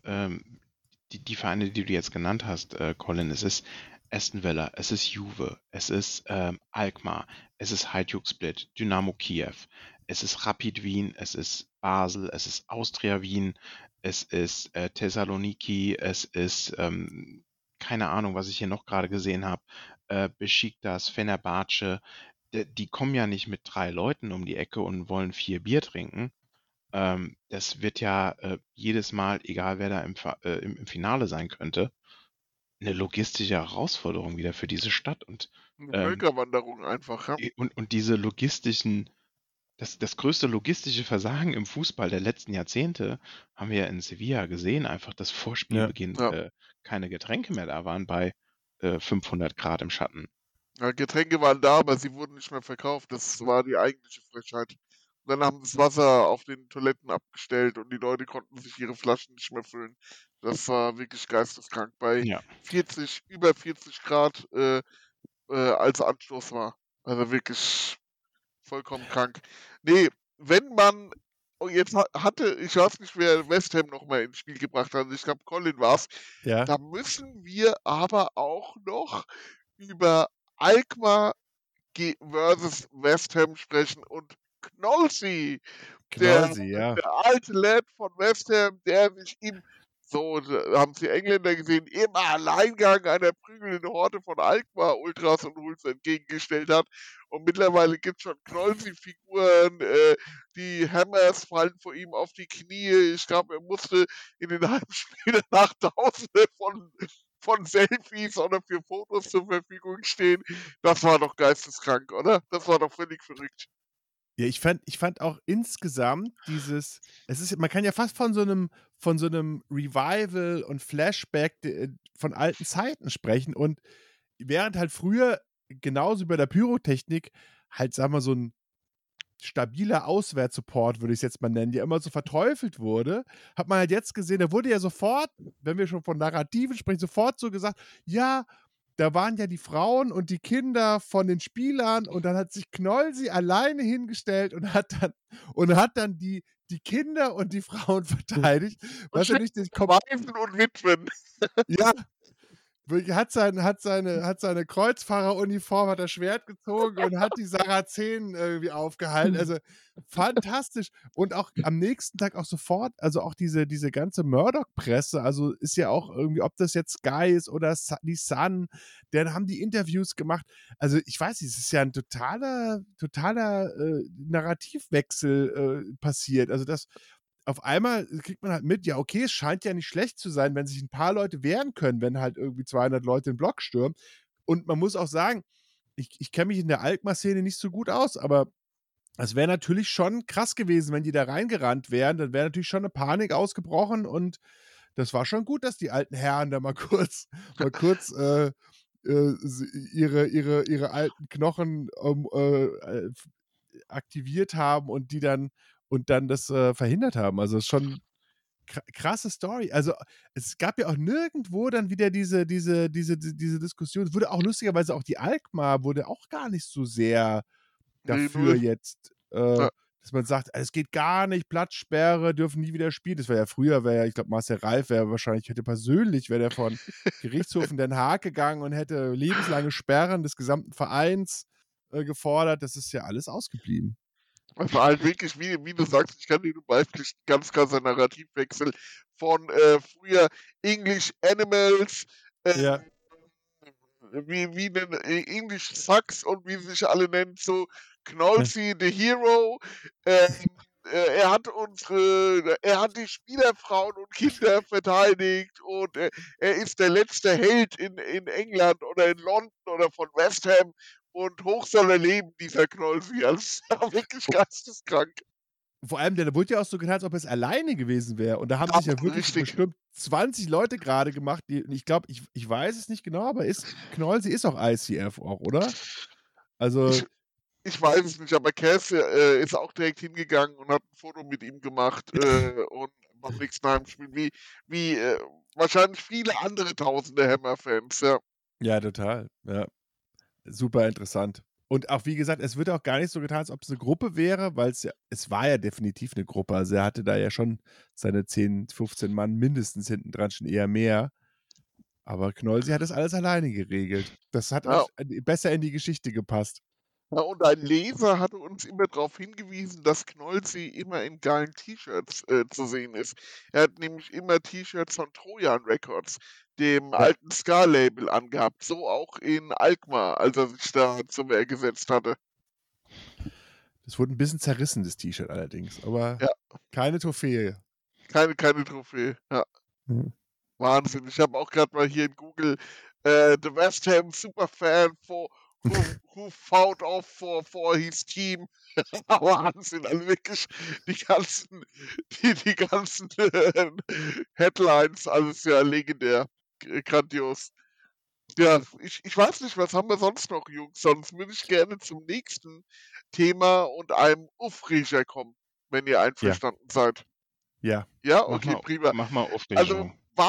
die Vereine, die du jetzt genannt hast, Colin. Es ist Aston Villa, es ist Juve, es ist Alkmaar, es ist Hajduk Split, Dynamo Kiew, es ist Rapid Wien, es ist Basel, es ist Austria Wien, es ist Thessaloniki, es ist keine Ahnung, was ich hier noch gerade gesehen habe, Besiktas, Fenerbahce. Die kommen ja nicht mit 3 Leuten um die Ecke und wollen 4 Bier trinken. Das wird ja jedes Mal, egal wer da im Finale sein könnte, eine logistische Herausforderung wieder für diese Stadt. Und Eine Völkerwanderung einfach, ja. diese logistischen, das größte logistische Versagen im Fußball der letzten Jahrzehnte haben wir ja in Sevilla gesehen, einfach dass vor Spielbeginn keine Getränke mehr da waren bei 500 Grad im Schatten. Ja, Getränke waren da, aber sie wurden nicht mehr verkauft. Das war die eigentliche Frechheit. Und dann haben sie das Wasser auf den Toiletten abgestellt und die Leute konnten sich ihre Flaschen nicht mehr füllen. Das war wirklich geisteskrank. Bei Ja. über 40 Grad als Anstoß war. Also wirklich vollkommen krank. Nee, wenn man jetzt ich weiß nicht, wer West Ham nochmal ins Spiel gebracht hat, ich glaube Colin war's, Ja. da müssen wir aber auch noch über Alkmaar versus West Ham sprechen und Knolsi, Knolsi, ja. der alte Lad von West Ham, der sich so haben sie Engländer gesehen, im Alleingang einer prügelnden Horde von Alkmaar Ultras und Hulz entgegengestellt hat. Und mittlerweile gibt es schon Knolsi-Figuren, die Hammers fallen vor ihm auf die Knie. Ich glaube, er musste in den Heimspielen nach Tausende von Selfies oder für Fotos zur Verfügung stehen. Das war doch geisteskrank, oder? Das war doch völlig verrückt. Ja, ich fand auch insgesamt man kann ja fast von so einem Revival und Flashback von alten Zeiten sprechen. Und während halt früher genauso bei der Pyrotechnik halt, sagen wir, so ein stabiler Auswärtssupport, würde ich es jetzt mal nennen, der immer so verteufelt wurde, hat man halt jetzt gesehen, da wurde ja sofort, wenn wir schon von Narrativen sprechen, sofort so gesagt, ja, da waren ja die Frauen und die Kinder von den Spielern und dann hat sich Knolsi alleine hingestellt und hat dann die Kinder und die Frauen verteidigt. Was ja nicht Waisen und Witwen. Ja. Hat seine Kreuzfahreruniform, hat das Schwert gezogen und hat die Sarazenen irgendwie aufgehalten. Also fantastisch. Und auch am nächsten Tag auch sofort, also auch diese ganze Murdoch-Presse, also ist ja auch irgendwie, ob das jetzt Sky ist oder die Sun, dann haben die Interviews gemacht. Also ich weiß nicht, es ist ja ein totaler Narrativwechsel passiert. Also das auf einmal kriegt man halt mit, ja, okay, es scheint ja nicht schlecht zu sein, wenn sich ein paar Leute wehren können, wenn halt irgendwie 200 Leute den Block stürmen. Und man muss auch sagen, ich kenne mich in der Alkmaar-Szene nicht so gut aus, aber es wäre natürlich schon krass gewesen, wenn die da reingerannt wären. Dann wäre natürlich schon eine Panik ausgebrochen und das war schon gut, dass die alten Herren da mal kurz ihre alten Knochen aktiviert haben und dann das verhindert haben. Also es ist schon krasse Story. Also es gab ja auch nirgendwo dann wieder diese Diskussion. Es wurde auch lustigerweise auch die Alkmaar wurde auch gar nicht so sehr dafür jetzt, dass man sagt, es geht gar nicht, Platzsperre, dürfen nie wieder spielen. Das war ja früher, ich glaube, Marcel Reif wäre der von Gerichtshof in Den Haag gegangen und hätte lebenslange Sperren des gesamten Vereins gefordert. Das ist ja alles ausgeblieben. Also halt wirklich, wie du sagst, ich kann dir nur beipflichten, ganz krasser Narrativwechsel von früher English Animals, wie nennen English Sucks und wie sie sich alle nennen, so Knolsi the Hero, er hat die Spielerfrauen und Kinder verteidigt und er ist der letzte Held in England oder in London oder von West Ham und hoch soll er leben, dieser Knolsi. Also, das war wirklich geisteskrank. Vor allem, der wurde ja auch so getan, als ob es alleine gewesen wäre. Und da haben Ja, sich ja wirklich richtig. bestimmt 20 Leute gerade gemacht. Ich glaube, ich weiß es nicht genau, aber Knolsi ist auch ICF auch, oder? Also, Ich weiß es nicht, aber Cass ist auch direkt hingegangen und hat ein Foto mit ihm gemacht und beim nächsten Heimspiel, wie wahrscheinlich viele andere tausende Hammer-Fans, ja. ja, total. Ja. Super interessant. Und auch, wie gesagt, es wird auch gar nicht so getan, als ob es eine Gruppe wäre, weil es war ja definitiv eine Gruppe. Also er hatte da ja schon seine 10, 15 Mann mindestens hinten dran, schon eher mehr. Aber Knolsi hat das alles alleine geregelt. Das hat Ja. auch besser in die Geschichte gepasst. Ja, und ein Leser hatte uns immer darauf hingewiesen, dass Knolsi immer in geilen T-Shirts zu sehen ist. Er hat nämlich immer T-Shirts von Trojan Records, dem alten Ska-Label, angehabt. So auch in Alkmaar, als er sich da zur Wehr gesetzt hatte. Das wurde ein bisschen zerrissen, das T-Shirt allerdings. Aber Ja. keine Trophäe. Keine Trophäe, ja. Mhm. Wahnsinn. Ich habe auch gerade mal hier in Google The West Ham Superfan who fought off for his team. Wahnsinn, also wirklich die ganzen Headlines, alles ja legendär, grandios. Ja, ich weiß nicht, was haben wir sonst noch, Jungs? Sonst würde ich gerne zum nächsten Thema und einem Aufreger kommen, wenn ihr einverstanden seid. Ja. Ja, okay, prima. Mach mal Aufregung. Also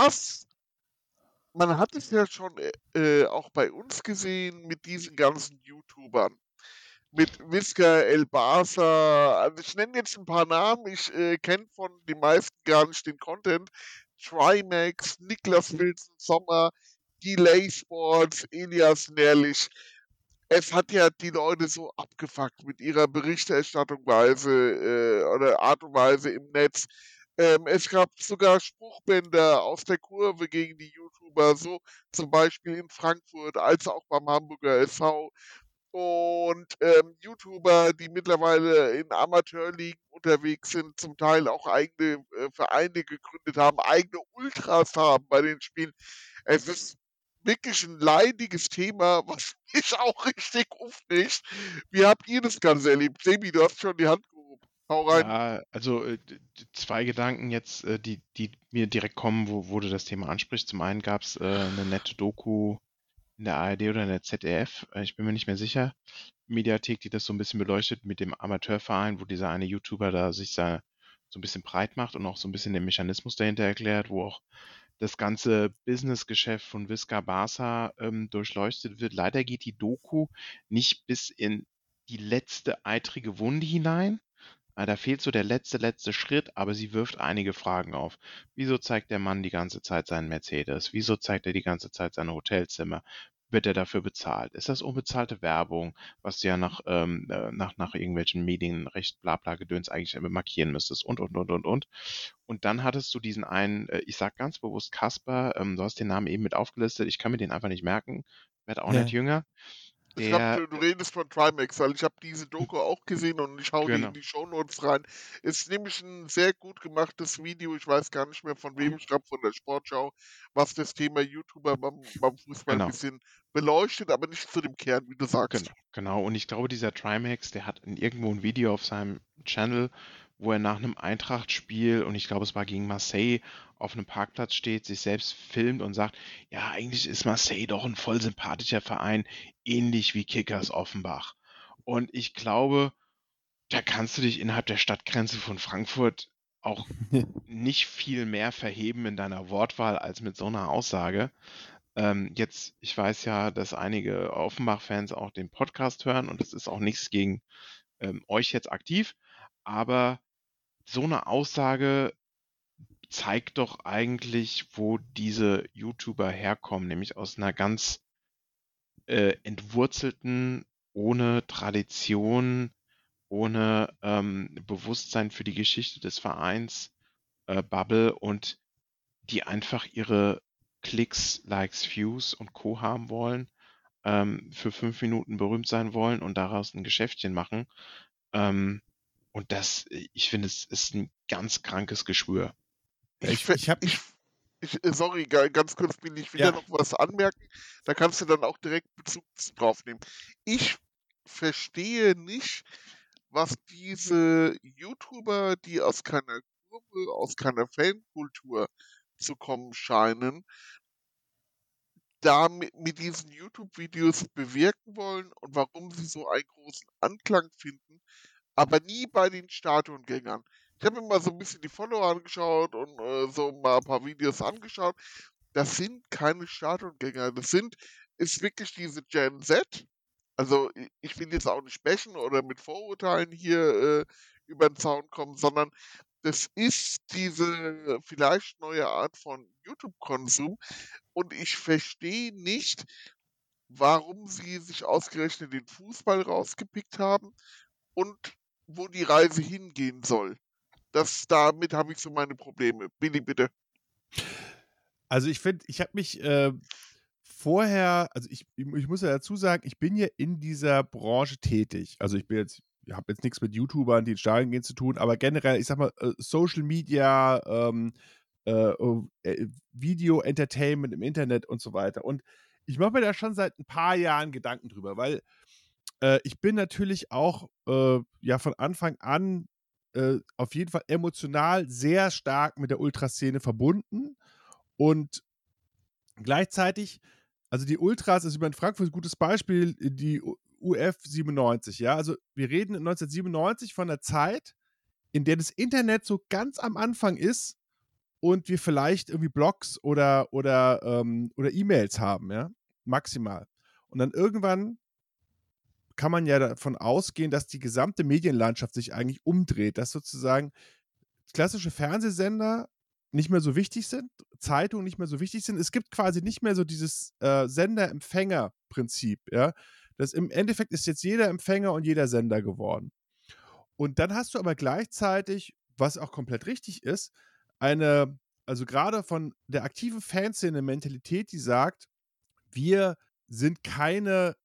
man hat es ja schon auch bei uns gesehen mit diesen ganzen YouTubern. Mit Whisker, El Barca, also ich nenne jetzt ein paar Namen, ich kenne von den meisten gar nicht den Content. Trimax, Niklas Wilson Sommer, Delay Sports, Elias Nährlich. Es hat ja die Leute so abgefuckt mit ihrer Berichterstattungsweise oder Art und Weise im Netz. Es gab sogar Spruchbänder aus der Kurve gegen die YouTuber, so zum Beispiel in Frankfurt als auch beim Hamburger SV. Und YouTuber, die mittlerweile in Amateurligen unterwegs sind, zum Teil auch eigene Vereine gegründet haben, eigene Ultras haben bei den Spielen. Es ist wirklich ein leidiges Thema, was mich auch richtig aufregt. Wie habt ihr das Ganze erlebt? Sebi, du hast schon die Hand gehoben. Hau rein. Ja, also zwei Gedanken jetzt, die mir direkt kommen, wo du das Thema ansprichst. Zum einen gab es eine nette Doku in der ARD oder in der ZDF, ich bin mir nicht mehr sicher, Mediathek, die das so ein bisschen beleuchtet mit dem Amateurverein, wo dieser eine YouTuber da sich so ein bisschen breit macht und auch so ein bisschen den Mechanismus dahinter erklärt, wo auch das ganze Businessgeschäft von Visca Barca durchleuchtet wird. Leider geht die Doku nicht bis in die letzte eitrige Wunde hinein. Da fehlt so der letzte Schritt, aber sie wirft einige Fragen auf. Wieso zeigt der Mann die ganze Zeit seinen Mercedes? Wieso zeigt er die ganze Zeit seine Hotelzimmer? Wird er dafür bezahlt? Ist das unbezahlte Werbung, was du ja nach irgendwelchen Medien recht blabla Gedöns eigentlich markieren müsstest und. Und dann hattest du diesen einen, ich sag ganz bewusst Kasper, du hast den Namen eben mit aufgelistet, ich kann mir den einfach nicht merken, werde auch nicht jünger. Ich glaube, du redest von Trimax, weil ich habe diese Doku auch gesehen und ich hau die in die Shownotes rein. Ist nämlich ein sehr gut gemachtes Video, ich weiß gar nicht mehr von wem, ich glaube von der Sportschau, was das Thema YouTuber beim Fußball ein bisschen beleuchtet, aber nicht zu dem Kern, wie du sagst. Genau, und ich glaube, dieser Trimax, der hat irgendwo ein Video auf seinem Channel, wo er nach einem Eintracht-Spiel, und ich glaube, es war gegen Marseille, auf einem Parkplatz steht, sich selbst filmt und sagt, ja, eigentlich ist Marseille doch ein voll sympathischer Verein, ähnlich wie Kickers Offenbach. Und ich glaube, da kannst du dich innerhalb der Stadtgrenze von Frankfurt auch nicht viel mehr verheben in deiner Wortwahl als mit so einer Aussage. Jetzt, ich weiß ja, dass einige Offenbach-Fans auch den Podcast hören und es ist auch nichts gegen euch jetzt aktiv, aber so eine Aussage zeigt doch eigentlich, wo diese YouTuber herkommen, nämlich aus einer ganz entwurzelten, ohne Tradition, ohne Bewusstsein für die Geschichte des Vereins Bubble und die einfach ihre Klicks, Likes, Views und Co. haben wollen, für 5 Minuten berühmt sein wollen und daraus ein Geschäftchen machen. Und ich finde, es ist ein ganz krankes Geschwür. Ja, Ich, ich habe sorry, ganz kurz, Billy, ich will Ja. da noch was anmerken. Da kannst du dann auch direkt Bezug drauf nehmen. Ich verstehe nicht, was diese YouTuber, die aus keiner Kurve, aus keiner Fankultur zu kommen scheinen, da mit diesen YouTube-Videos bewirken wollen und warum sie so einen großen Anklang finden, aber nie bei den Stadiongängern. Ich habe mir mal so ein bisschen die Follower angeschaut und so mal ein paar Videos angeschaut. Das sind keine Stadiongänger. Ist wirklich diese Gen Z. Also ich will jetzt auch nicht bashen oder mit Vorurteilen hier über den Zaun kommen, sondern das ist diese vielleicht neue Art von YouTube-Konsum. Und ich verstehe nicht, warum sie sich ausgerechnet den Fußball rausgepickt haben und wo die Reise hingehen soll. Damit habe ich so meine Probleme. Billy, bitte. Also ich finde, ich habe mich vorher, also ich muss ja dazu sagen, ich bin ja in dieser Branche tätig. Also ich habe jetzt nichts mit YouTubern, die ins Stadion gehen, zu tun, aber generell, ich sag mal, Social Media, Video, Entertainment im Internet und so weiter. Und ich mache mir da schon seit ein paar Jahren Gedanken drüber, weil ich bin natürlich auch ja von Anfang an auf jeden Fall emotional sehr stark mit der Ultraszene verbunden und gleichzeitig, also die Ultras ist über in Frankfurt ein gutes Beispiel, die UF 97, ja, also wir reden 1997 von einer Zeit, in der das Internet so ganz am Anfang ist und wir vielleicht irgendwie Blogs oder E-Mails haben, ja, maximal. Und dann irgendwann kann man ja davon ausgehen, dass die gesamte Medienlandschaft sich eigentlich umdreht, dass sozusagen klassische Fernsehsender nicht mehr so wichtig sind, Zeitungen nicht mehr so wichtig sind. Es gibt quasi nicht mehr so dieses Sender-Empfänger-Prinzip, ja. Im Endeffekt ist jetzt jeder Empfänger und jeder Sender geworden. Und dann hast du aber gleichzeitig, was auch komplett richtig ist, also gerade von der aktiven Fanszene Mentalität, die sagt, wir sind kein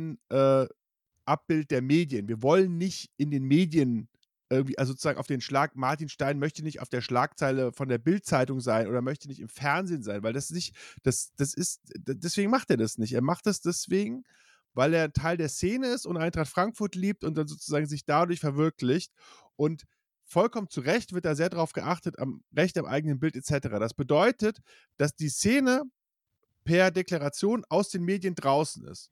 Abbild der Medien. Wir wollen nicht in den Medien irgendwie, also sozusagen auf den Schlag, Martin Stein möchte nicht auf der Schlagzeile von der Bild-Zeitung sein oder möchte nicht im Fernsehen sein, weil deswegen macht er das nicht. Er macht das deswegen, weil er Teil der Szene ist und Eintracht Frankfurt liebt und dann sozusagen sich dadurch verwirklicht. Und vollkommen zu Recht wird da sehr darauf geachtet, am Recht am eigenen Bild etc. Das bedeutet, dass die Szene per Deklaration aus den Medien draußen ist.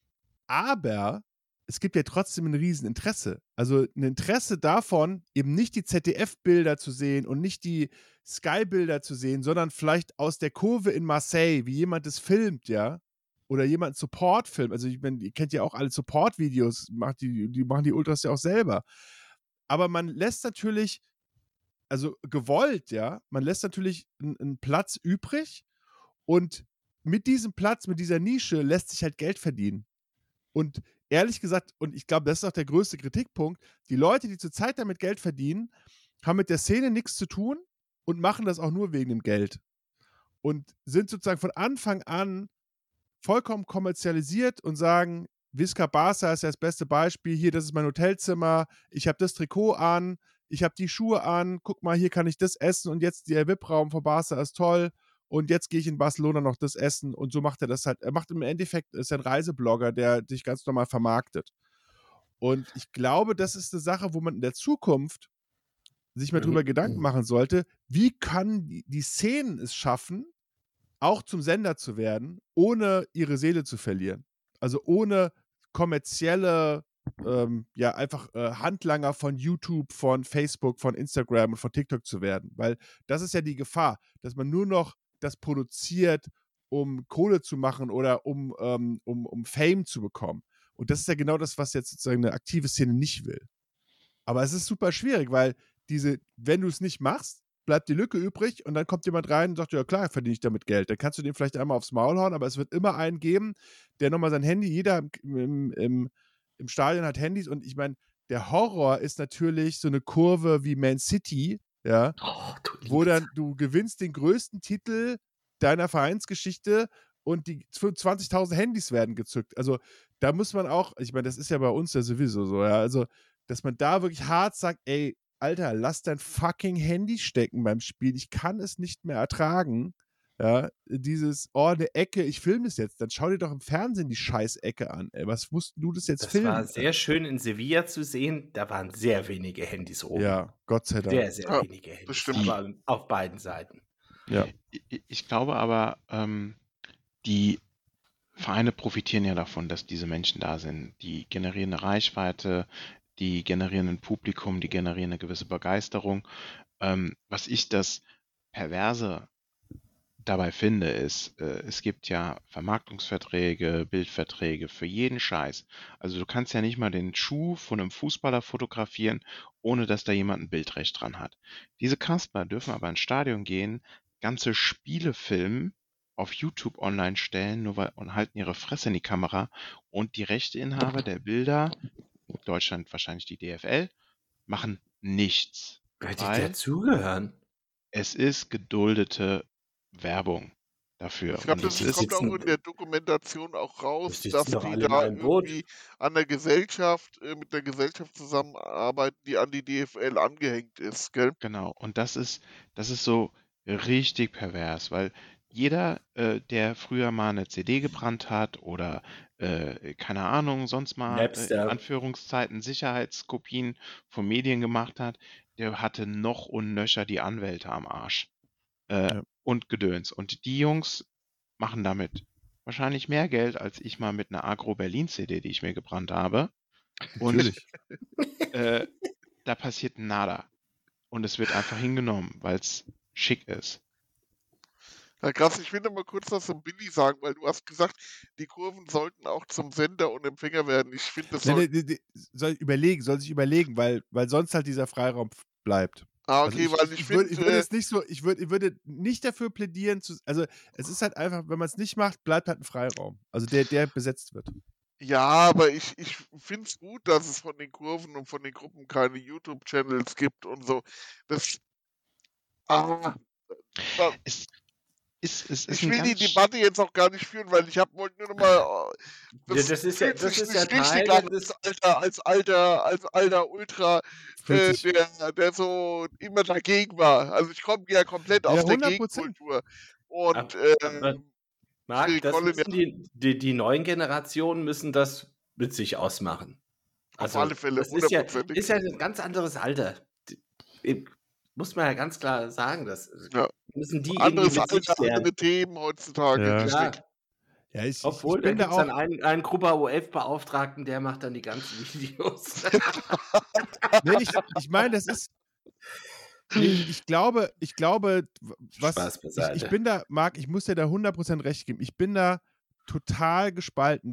Aber es gibt ja trotzdem ein Rieseninteresse. Also ein Interesse davon, eben nicht die ZDF-Bilder zu sehen und nicht die Sky-Bilder zu sehen, sondern vielleicht aus der Kurve in Marseille, wie jemand das filmt, ja. Oder jemand Support filmt. Also ich meine, ihr kennt ja auch alle Support-Videos, die machen die Ultras ja auch selber. Aber man lässt natürlich, also gewollt, ja, man lässt natürlich einen Platz übrig und mit diesem Platz, mit dieser Nische lässt sich halt Geld verdienen. Und ehrlich gesagt, und ich glaube, das ist auch der größte Kritikpunkt, die Leute, die zurzeit damit Geld verdienen, haben mit der Szene nichts zu tun und machen das auch nur wegen dem Geld. Und sind sozusagen von Anfang an vollkommen kommerzialisiert und sagen, Visca Barca ist ja das beste Beispiel, hier, das ist mein Hotelzimmer, ich habe das Trikot an, ich habe die Schuhe an, guck mal, hier kann ich das essen und jetzt der VIP-Raum von Barca ist toll. Und jetzt gehe ich in Barcelona noch das essen und so macht er das halt. Er macht im Endeffekt, ist ein Reiseblogger, der dich ganz normal vermarktet. Und ich glaube, das ist eine Sache, wo man in der Zukunft sich mal drüber Gedanken machen sollte, wie kann die Szenen es schaffen, auch zum Sender zu werden, ohne ihre Seele zu verlieren. Also ohne kommerzielle, ja, einfach Handlanger von YouTube, von Facebook, von Instagram und von TikTok zu werden. Weil das ist ja die Gefahr, dass man nur noch das produziert, um Kohle zu machen oder um Fame zu bekommen. Und das ist ja genau das, was jetzt sozusagen eine aktive Szene nicht will. Aber es ist super schwierig, weil wenn du es nicht machst, bleibt die Lücke übrig und dann kommt jemand rein und sagt, ja klar, verdiene ich damit Geld. Dann kannst du den vielleicht einmal aufs Maul hauen, aber es wird immer einen geben, der nochmal sein Handy, jeder im Stadion hat Handys und ich meine, der Horror ist natürlich so eine Kurve wie Man City, ja, wo dann du gewinnst den größten Titel deiner Vereinsgeschichte und die 20.000 Handys werden gezückt. Also da muss man auch, ich meine, das ist ja bei uns ja sowieso so, ja, also dass man da wirklich hart sagt, ey, Alter, lass dein fucking Handy stecken beim Spiel. Ich kann es nicht mehr ertragen. Ja, dieses, eine Ecke, ich filme das jetzt. Dann schau dir doch im Fernsehen die Scheiß-Ecke an. Ey, was musst du das jetzt Das filmen? war sehr schön in Sevilla zu sehen. Da waren sehr wenige Handys oben. Ja, Gott sei Dank. Sehr, sehr Ja, wenige das Handys. stimmt. Aber auf beiden Seiten. Ja. Ich glaube aber, die Vereine profitieren ja davon, dass diese Menschen da sind. Die generieren eine Reichweite, die generieren ein Publikum, die generieren eine gewisse Begeisterung. Was ich das Perverse dabei finde, ist, es gibt ja Vermarktungsverträge, Bildverträge für jeden Scheiß. Also du kannst ja nicht mal den Schuh von einem Fußballer fotografieren, ohne dass da jemand ein Bildrecht dran hat. Diese Kasper dürfen aber ins Stadion gehen, ganze Spiele filmen, auf YouTube online stellen, und halten ihre Fresse in die Kamera, und die Rechteinhaber der Bilder, Deutschland wahrscheinlich die DFL, machen nichts. Wer die Weil dazugehören? es ist geduldete Werbung dafür. Ich glaube, Und das es ist kommt auch sitzen- in der Dokumentation auch raus, sitzen dass doch die alle in da einem Boot. irgendwie an der Gesellschaft, mit der Gesellschaft zusammenarbeiten, die an die DFL angehängt ist, gell? genau. Und das ist so richtig pervers, weil jeder, der früher mal eine CD gebrannt hat oder keine Ahnung, sonst mal in Napster. Anführungszeiten Sicherheitskopien von Medien gemacht hat, der hatte noch und nöcher die Anwälte am Arsch. Ja. Und Gedöns. Und die Jungs machen damit wahrscheinlich mehr Geld als ich mal mit einer Agro Berlin CD, die ich mir gebrannt habe. Und Natürlich. da passiert nada. Und es wird einfach hingenommen, weil es schick ist. Ja, krass, ich will noch mal kurz was zum Billy sagen, weil du hast gesagt, die Kurven sollten auch zum Sender und Empfänger werden. Ich finde, das soll... Soll sich überlegen, weil sonst halt dieser Freiraum bleibt. okay, weil ich würde finde... es nicht so, ich würde nicht dafür plädieren, also es ist halt einfach, wenn man es nicht macht, bleibt halt ein Freiraum. Also der besetzt wird. Ja, aber ich finde es gut, dass es von den Kurven und von den Gruppen keine YouTube-Channels gibt und so. Das... Es ist Ich ein will die ganz Debatte jetzt auch gar nicht führen, weil ich wollte nur noch mal... Ja, das ist ja- fühlt das sich ist ja nicht richtig Teil an des- als alter Ultra, Fühlt sich- der so immer dagegen war. Also ich komme ja komplett aus der 100%. Gegenkultur. Und Aber, Marc, Phil das Collin, müssen die neuen Generationen müssen das mit sich ausmachen. auf alle Fälle, das ist ja 100%ig. ein ganz anderes Alter. Muss man ja ganz klar sagen. Das Ja. müssen die Anderes irgendwie mit sich Alter, lernen. andere Themen heutzutage. Ja. Richtig. Klar. Ja, ich Obwohl, da bin gibt da es auch. dann einen Gruppe OF-Beauftragten, der macht dann die ganzen Videos. Nee, ich meine, das ist. Nee, ich glaube, was. Spaß beiseite. Ich bin da, Marc, ich muss dir da 100% recht geben. Ich bin da total gespalten.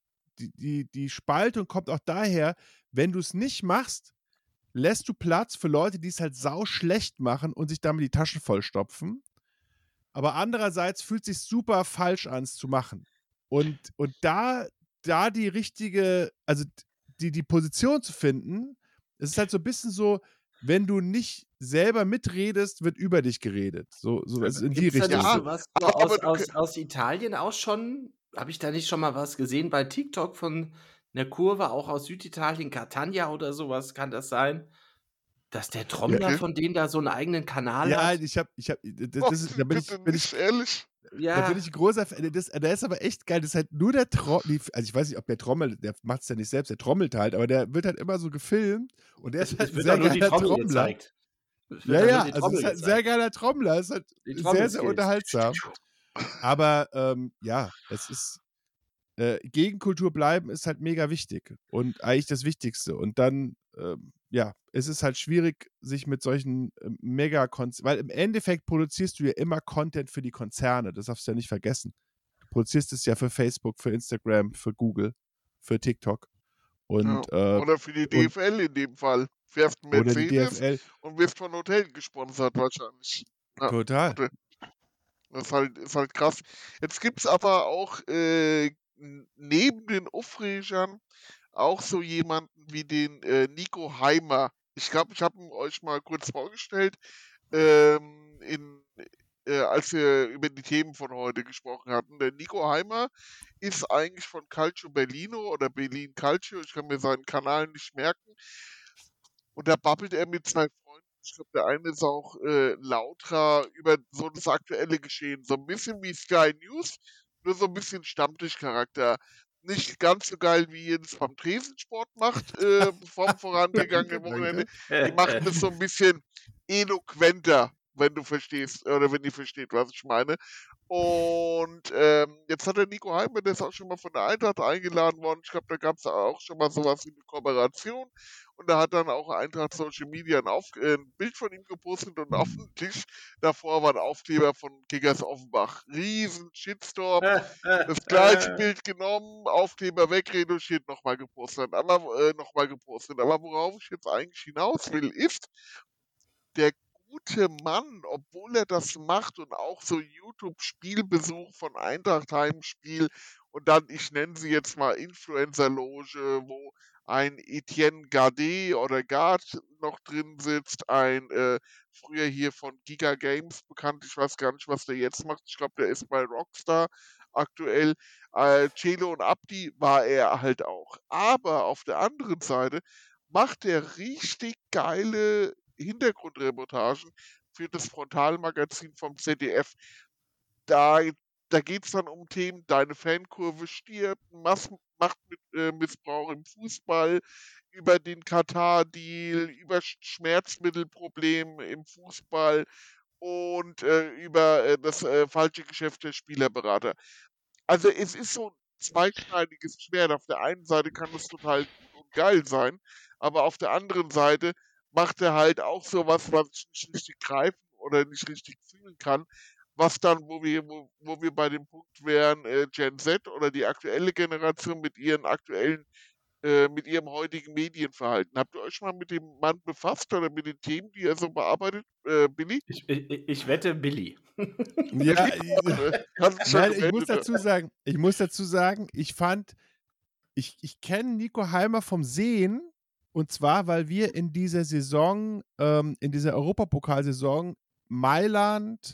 Die Spaltung kommt auch daher, wenn du es nicht machst, lässt du Platz für Leute, die es halt sau schlecht machen und sich damit die Taschen vollstopfen. Aber andererseits fühlt es sich super falsch an, es zu machen. Und da die richtige, also die Position zu finden, es ist halt so ein bisschen so, wenn du nicht selber mitredest, wird über dich geredet. So also in die Gibt's da Richtung. nicht Ja, sowas aber aus Italien auch schon? Habe ich da nicht schon mal was gesehen bei TikTok von einer Kurve, auch aus Süditalien, Catania oder sowas? Kann das sein? Dass der Trommler Okay. von denen da so einen eigenen Kanal Ja, hat? da bin bitte ich nicht ehrlich. Da Ja, bin ich ein großer Fan. Der ist aber echt geil. Das ist halt nur der Trommel. Also ich weiß nicht, ob der Trommel, der macht es ja nicht selbst, der trommelt halt, aber der wird halt immer so gefilmt und der ist halt es ein wird sehr doch nur die geiler Trommel Trommler. gezeigt. Es wird Ja, doch nur ja, die also es Trommel ist halt ein gezeigt. sehr geiler Trommler. Es ist halt Die sehr, sehr Trommelskills. unterhaltsam. Aber ja, es ist Gegenkultur bleiben ist halt mega wichtig und eigentlich das Wichtigste. Und dann, ja, es ist halt schwierig, sich mit solchen weil im Endeffekt produzierst du ja immer Content für die Konzerne. Das darfst du ja nicht vergessen. Du produzierst es ja für Facebook, für Instagram, für Google, für TikTok. Und, Ja. Oder für die DFL in dem Fall. Fährst einen oder die Mercedes DFL. und wirst von Hotels gesponsert wahrscheinlich. Ja. Total. Das ist halt krass. Jetzt gibt es aber auch neben den Aufregern auch so jemanden wie den Nico Heimer. Ich glaube, ich habe ihn euch mal kurz vorgestellt, als wir über die Themen von heute gesprochen hatten. Der Nico Heimer ist eigentlich von Calcio Berlino oder Berlin Calcio, ich kann mir seinen Kanal nicht merken, und da babbelt er mit 2 Freunden. Ich glaube, der eine ist auch Lautra über so das aktuelle Geschehen. So ein bisschen wie Sky News, nur so ein bisschen Stammtischcharakter. Nicht ganz so geil, wie Jens vom Tresensport macht, vom vorangegangenen Wochenende. Die machen das so ein bisschen eloquenter, wenn du verstehst, oder wenn ihr versteht, was ich meine. Und jetzt hat der Nico Heimer, der ist auch schon mal von der Eintracht eingeladen worden. Ich glaube, da gab es auch schon mal sowas wie eine Kooperation. Und da hat dann auch Eintracht Social Media ein Bild von ihm gepostet und auf dem Tisch davor war ein Aufkleber von Kickers Offenbach. Riesen Shitstorm. Das gleiche Bild genommen, Aufkleber wegretuschiert, nochmal gepostet. Aber worauf ich jetzt eigentlich hinaus will, ist, der gute Mann, obwohl er das macht und auch so YouTube-Spielbesuch von Eintracht Heimspiel und dann, ich nenne sie jetzt mal Influencer-Loge, wo ein Etienne Gardet oder Gard noch drin sitzt, ein früher hier von Giga Games bekannt, ich weiß gar nicht, was der jetzt macht, ich glaube, der ist bei Rockstar aktuell. Celo und Abdi war er halt auch. Aber auf der anderen Seite macht er richtig geile Hintergrundreportagen für das Frontalmagazin vom ZDF. Da geht es dann um Themen, deine Fankurve stirbt, Machtmissbrauch im Fußball, über den Katar-Deal, über Schmerzmittelprobleme im Fußball und über das falsche Geschäft der Spielerberater. Also es ist so ein zweischneidiges Schwert. Auf der einen Seite kann es total gut und geil sein, aber auf der anderen Seite macht er halt auch sowas, was ich nicht richtig greifen oder nicht richtig fühlen kann, was dann, wo wir bei dem Punkt wären, Gen Z oder die aktuelle Generation mit ihren mit ihrem heutigen Medienverhalten. Habt ihr euch mal mit dem Mann befasst oder mit den Themen, die er so bearbeitet, Billy? Ich wette Billy. Ja, Hast du schon nein, ich muss gemeldet, dazu sagen, ich kenne Nico Heimer vom Sehen, und zwar, weil wir in dieser Saison, in dieser Europapokalsaison Mailand,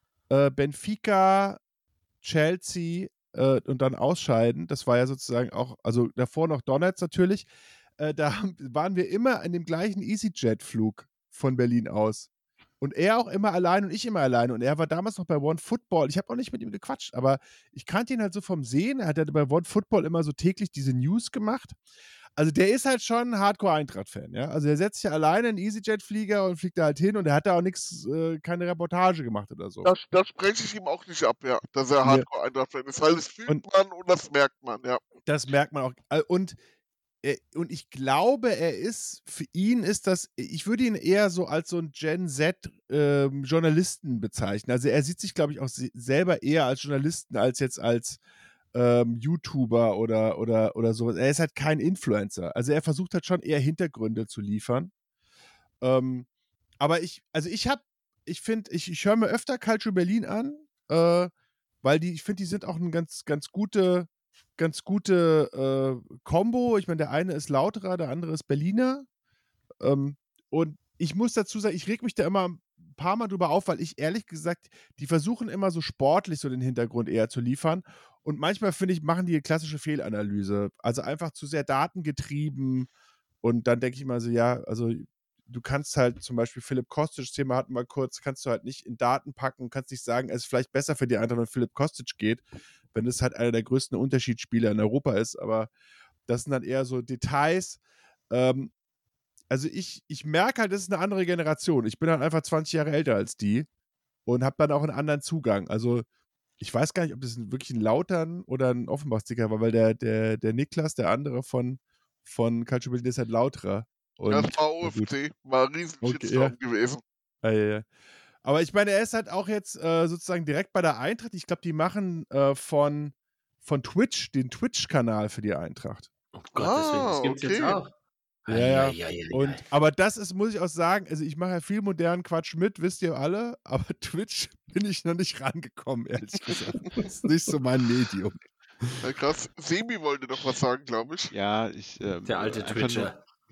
Benfica, Chelsea und dann ausscheiden. Das war ja sozusagen auch, also davor noch Donetsk natürlich. Da waren wir immer in dem gleichen EasyJet-Flug von Berlin aus. Und er auch immer allein und ich immer allein. Und er war damals noch bei One Football. Ich habe auch nicht mit ihm gequatscht, aber ich kannte ihn halt so vom Sehen. Er hat ja bei One Football immer so täglich diese News gemacht. Also der ist halt schon ein Hardcore-Eintracht-Fan, ja. Also er setzt sich alleine in einen EasyJet-Flieger und fliegt da halt hin und er hat da auch nichts, keine Reportage gemacht oder so. Das spreche ich ihm auch nicht ab, ja, dass er Hardcore-Eintracht-Fan ist, weil das fühlt man und das merkt man, ja. Das merkt man auch. Und ich glaube, für ihn ist das, ich würde ihn eher so als so ein Gen Z Journalisten bezeichnen. Also er sieht sich, glaube ich, auch selber eher als Journalisten als jetzt als YouTuber oder sowas. Er ist halt kein Influencer. Also er versucht halt schon eher Hintergründe zu liefern. Aber ich höre mir öfter Calcio Berlin an, weil ich finde, die sind auch eine ganz gute Kombo. Ich meine, der eine ist Lauterer, der andere ist Berliner. Und ich muss dazu sagen, ich reg mich da immer ein paar Mal drüber auf, weil ich ehrlich gesagt, die versuchen immer so sportlich so den Hintergrund eher zu liefern. Und manchmal, finde ich, machen die eine klassische Fehlanalyse. Also einfach zu sehr datengetrieben. Und dann denke ich mal so, ja, also du kannst halt zum Beispiel Philipp Kostic-Thema hatten wir kurz, kannst du halt nicht in Daten packen, kannst nicht sagen, es ist vielleicht besser für die Eintracht, wenn Philipp Kostic geht, wenn es halt einer der größten Unterschiedsspieler in Europa ist. Aber das sind dann eher so Details. Also ich merke halt, das ist eine andere Generation. Ich bin halt einfach 20 Jahre älter als die und habe dann auch einen anderen Zugang. Also ich weiß gar nicht, ob das wirklich ein Lautern oder ein Offenbach-Sticker war, weil der Niklas, der andere von Calcio Berlin, ist halt Lauterer. Und, das war OFC, war ein riesen Shitstorm gewesen. Ja. Aber ich meine, er ist halt auch jetzt sozusagen direkt bei der Eintracht. Ich glaube, die machen von Twitch den Twitch-Kanal für die Eintracht. Oh Gott, deswegen, das gibt's jetzt auch. Ja. Aber das ist, muss ich auch sagen, also ich mache ja viel modernen Quatsch mit, wisst ihr alle, aber Twitch bin ich noch nicht rangekommen, ehrlich gesagt. Das ist nicht so mein Medium. Ja, krass. Semi wollte doch was sagen, glaube ich. Ja, der alte Twitcher.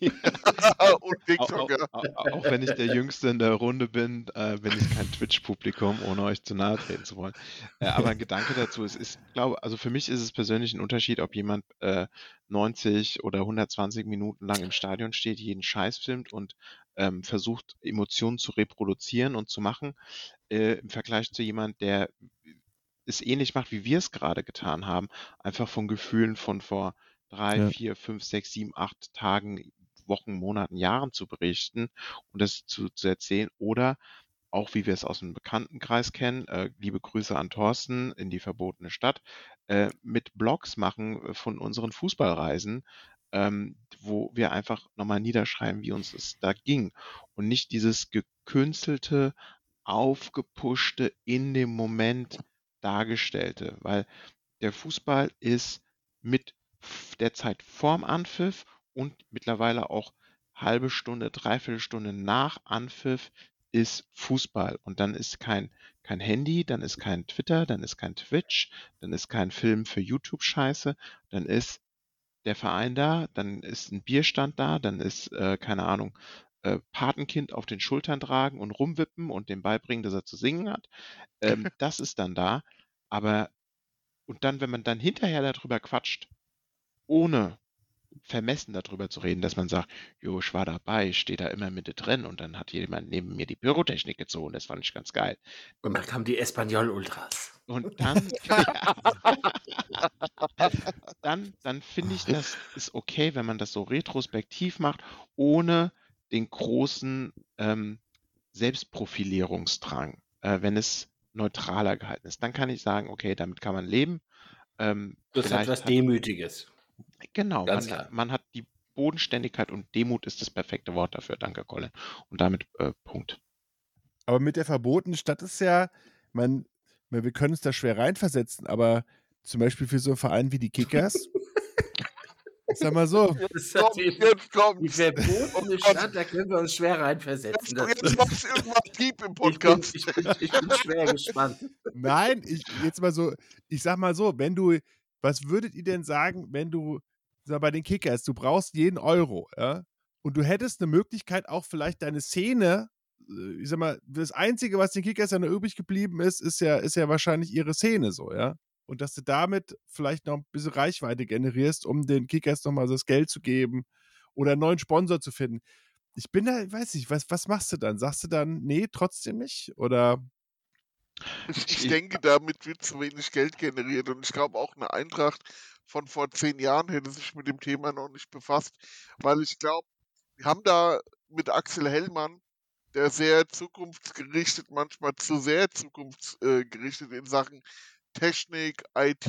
Und TikTok, ja. Auch wenn ich der Jüngste in der Runde bin ich kein Twitch-Publikum, ohne euch zu nahe treten zu wollen. Aber ein Gedanke dazu, also für mich ist es persönlich ein Unterschied, ob jemand 90 oder 120 Minuten lang im Stadion steht, jeden Scheiß filmt und versucht, Emotionen zu reproduzieren und zu machen, im Vergleich zu jemand, der es ähnlich macht, wie wir es gerade getan haben, einfach von Gefühlen von vor 3, Ja. 4, 5, 6, 7, 8 Tagen, Wochen, Monaten, Jahren zu berichten und das zu erzählen oder auch wie wir es aus dem Bekanntenkreis kennen, liebe Grüße an Thorsten in die verbotene Stadt, mit Blogs machen von unseren Fußballreisen, wo wir einfach nochmal niederschreiben, wie uns es da ging und nicht dieses gekünstelte, aufgepushte, in dem Moment dargestellte, weil der Fußball ist mit der Zeit vorm Anpfiff und mittlerweile auch halbe Stunde, dreiviertel Stunde nach Anpfiff ist Fußball. Und dann ist kein Handy, dann ist kein Twitter, dann ist kein Twitch, dann ist kein Film für YouTube-Scheiße, dann ist der Verein da, dann ist ein Bierstand da, dann ist, keine Ahnung, Patenkind auf den Schultern tragen und rumwippen und dem beibringen, dass er zu singen hat. Das ist dann da. Aber, und dann, wenn man dann hinterher darüber quatscht, ohne vermessen darüber zu reden, dass man sagt, jo, ich war dabei, ich stehe da immer mit drin und dann hat jemand neben mir die Pyrotechnik gezogen, das fand ich ganz geil. Und dann kamen die Espanyol-Ultras. Und dann, dann finde ich, das ist okay, wenn man das so retrospektiv macht, ohne den großen Selbstprofilierungsdrang, wenn es neutraler gehalten ist. Dann kann ich sagen, okay, damit kann man leben. Das hat Vielleicht was Demütiges. Genau, Ganz klar. man hat die Bodenständigkeit und Demut ist das perfekte Wort dafür. Danke, Colin. Und damit Punkt. Aber mit der verbotenen Stadt ist ja, wir können uns da schwer reinversetzen, aber zum Beispiel für so einen Verein wie die Kickers, ich sag mal so, Jetzt kommt. Die verbotene Stadt, da können wir uns schwer reinversetzen. Jetzt machst du irgendwas Piep im Podcast. Ich bin schwer gespannt. nein, ich sag mal so, was würdet ihr denn sagen, wenn du, sag mal, bei den Kickers, du brauchst jeden Euro, ja? Und du hättest eine Möglichkeit, auch vielleicht deine Szene, ich sag mal, das Einzige, was den Kickers ja noch übrig geblieben ist ja wahrscheinlich ihre Szene so, ja? Und dass du damit vielleicht noch ein bisschen Reichweite generierst, um den Kickers nochmal das Geld zu geben oder einen neuen Sponsor zu finden. Ich bin da, ich weiß nicht, was machst du dann? Sagst du dann, nee, trotzdem nicht? Oder? Ich denke, damit wird zu wenig Geld generiert und ich glaube auch eine Eintracht von vor 10 Jahren hätte sich mit dem Thema noch nicht befasst, weil ich glaube, wir haben da mit Axel Hellmann, der sehr zukunftsgerichtet, manchmal zu sehr zukunftsgerichtet in Sachen Technik, IT,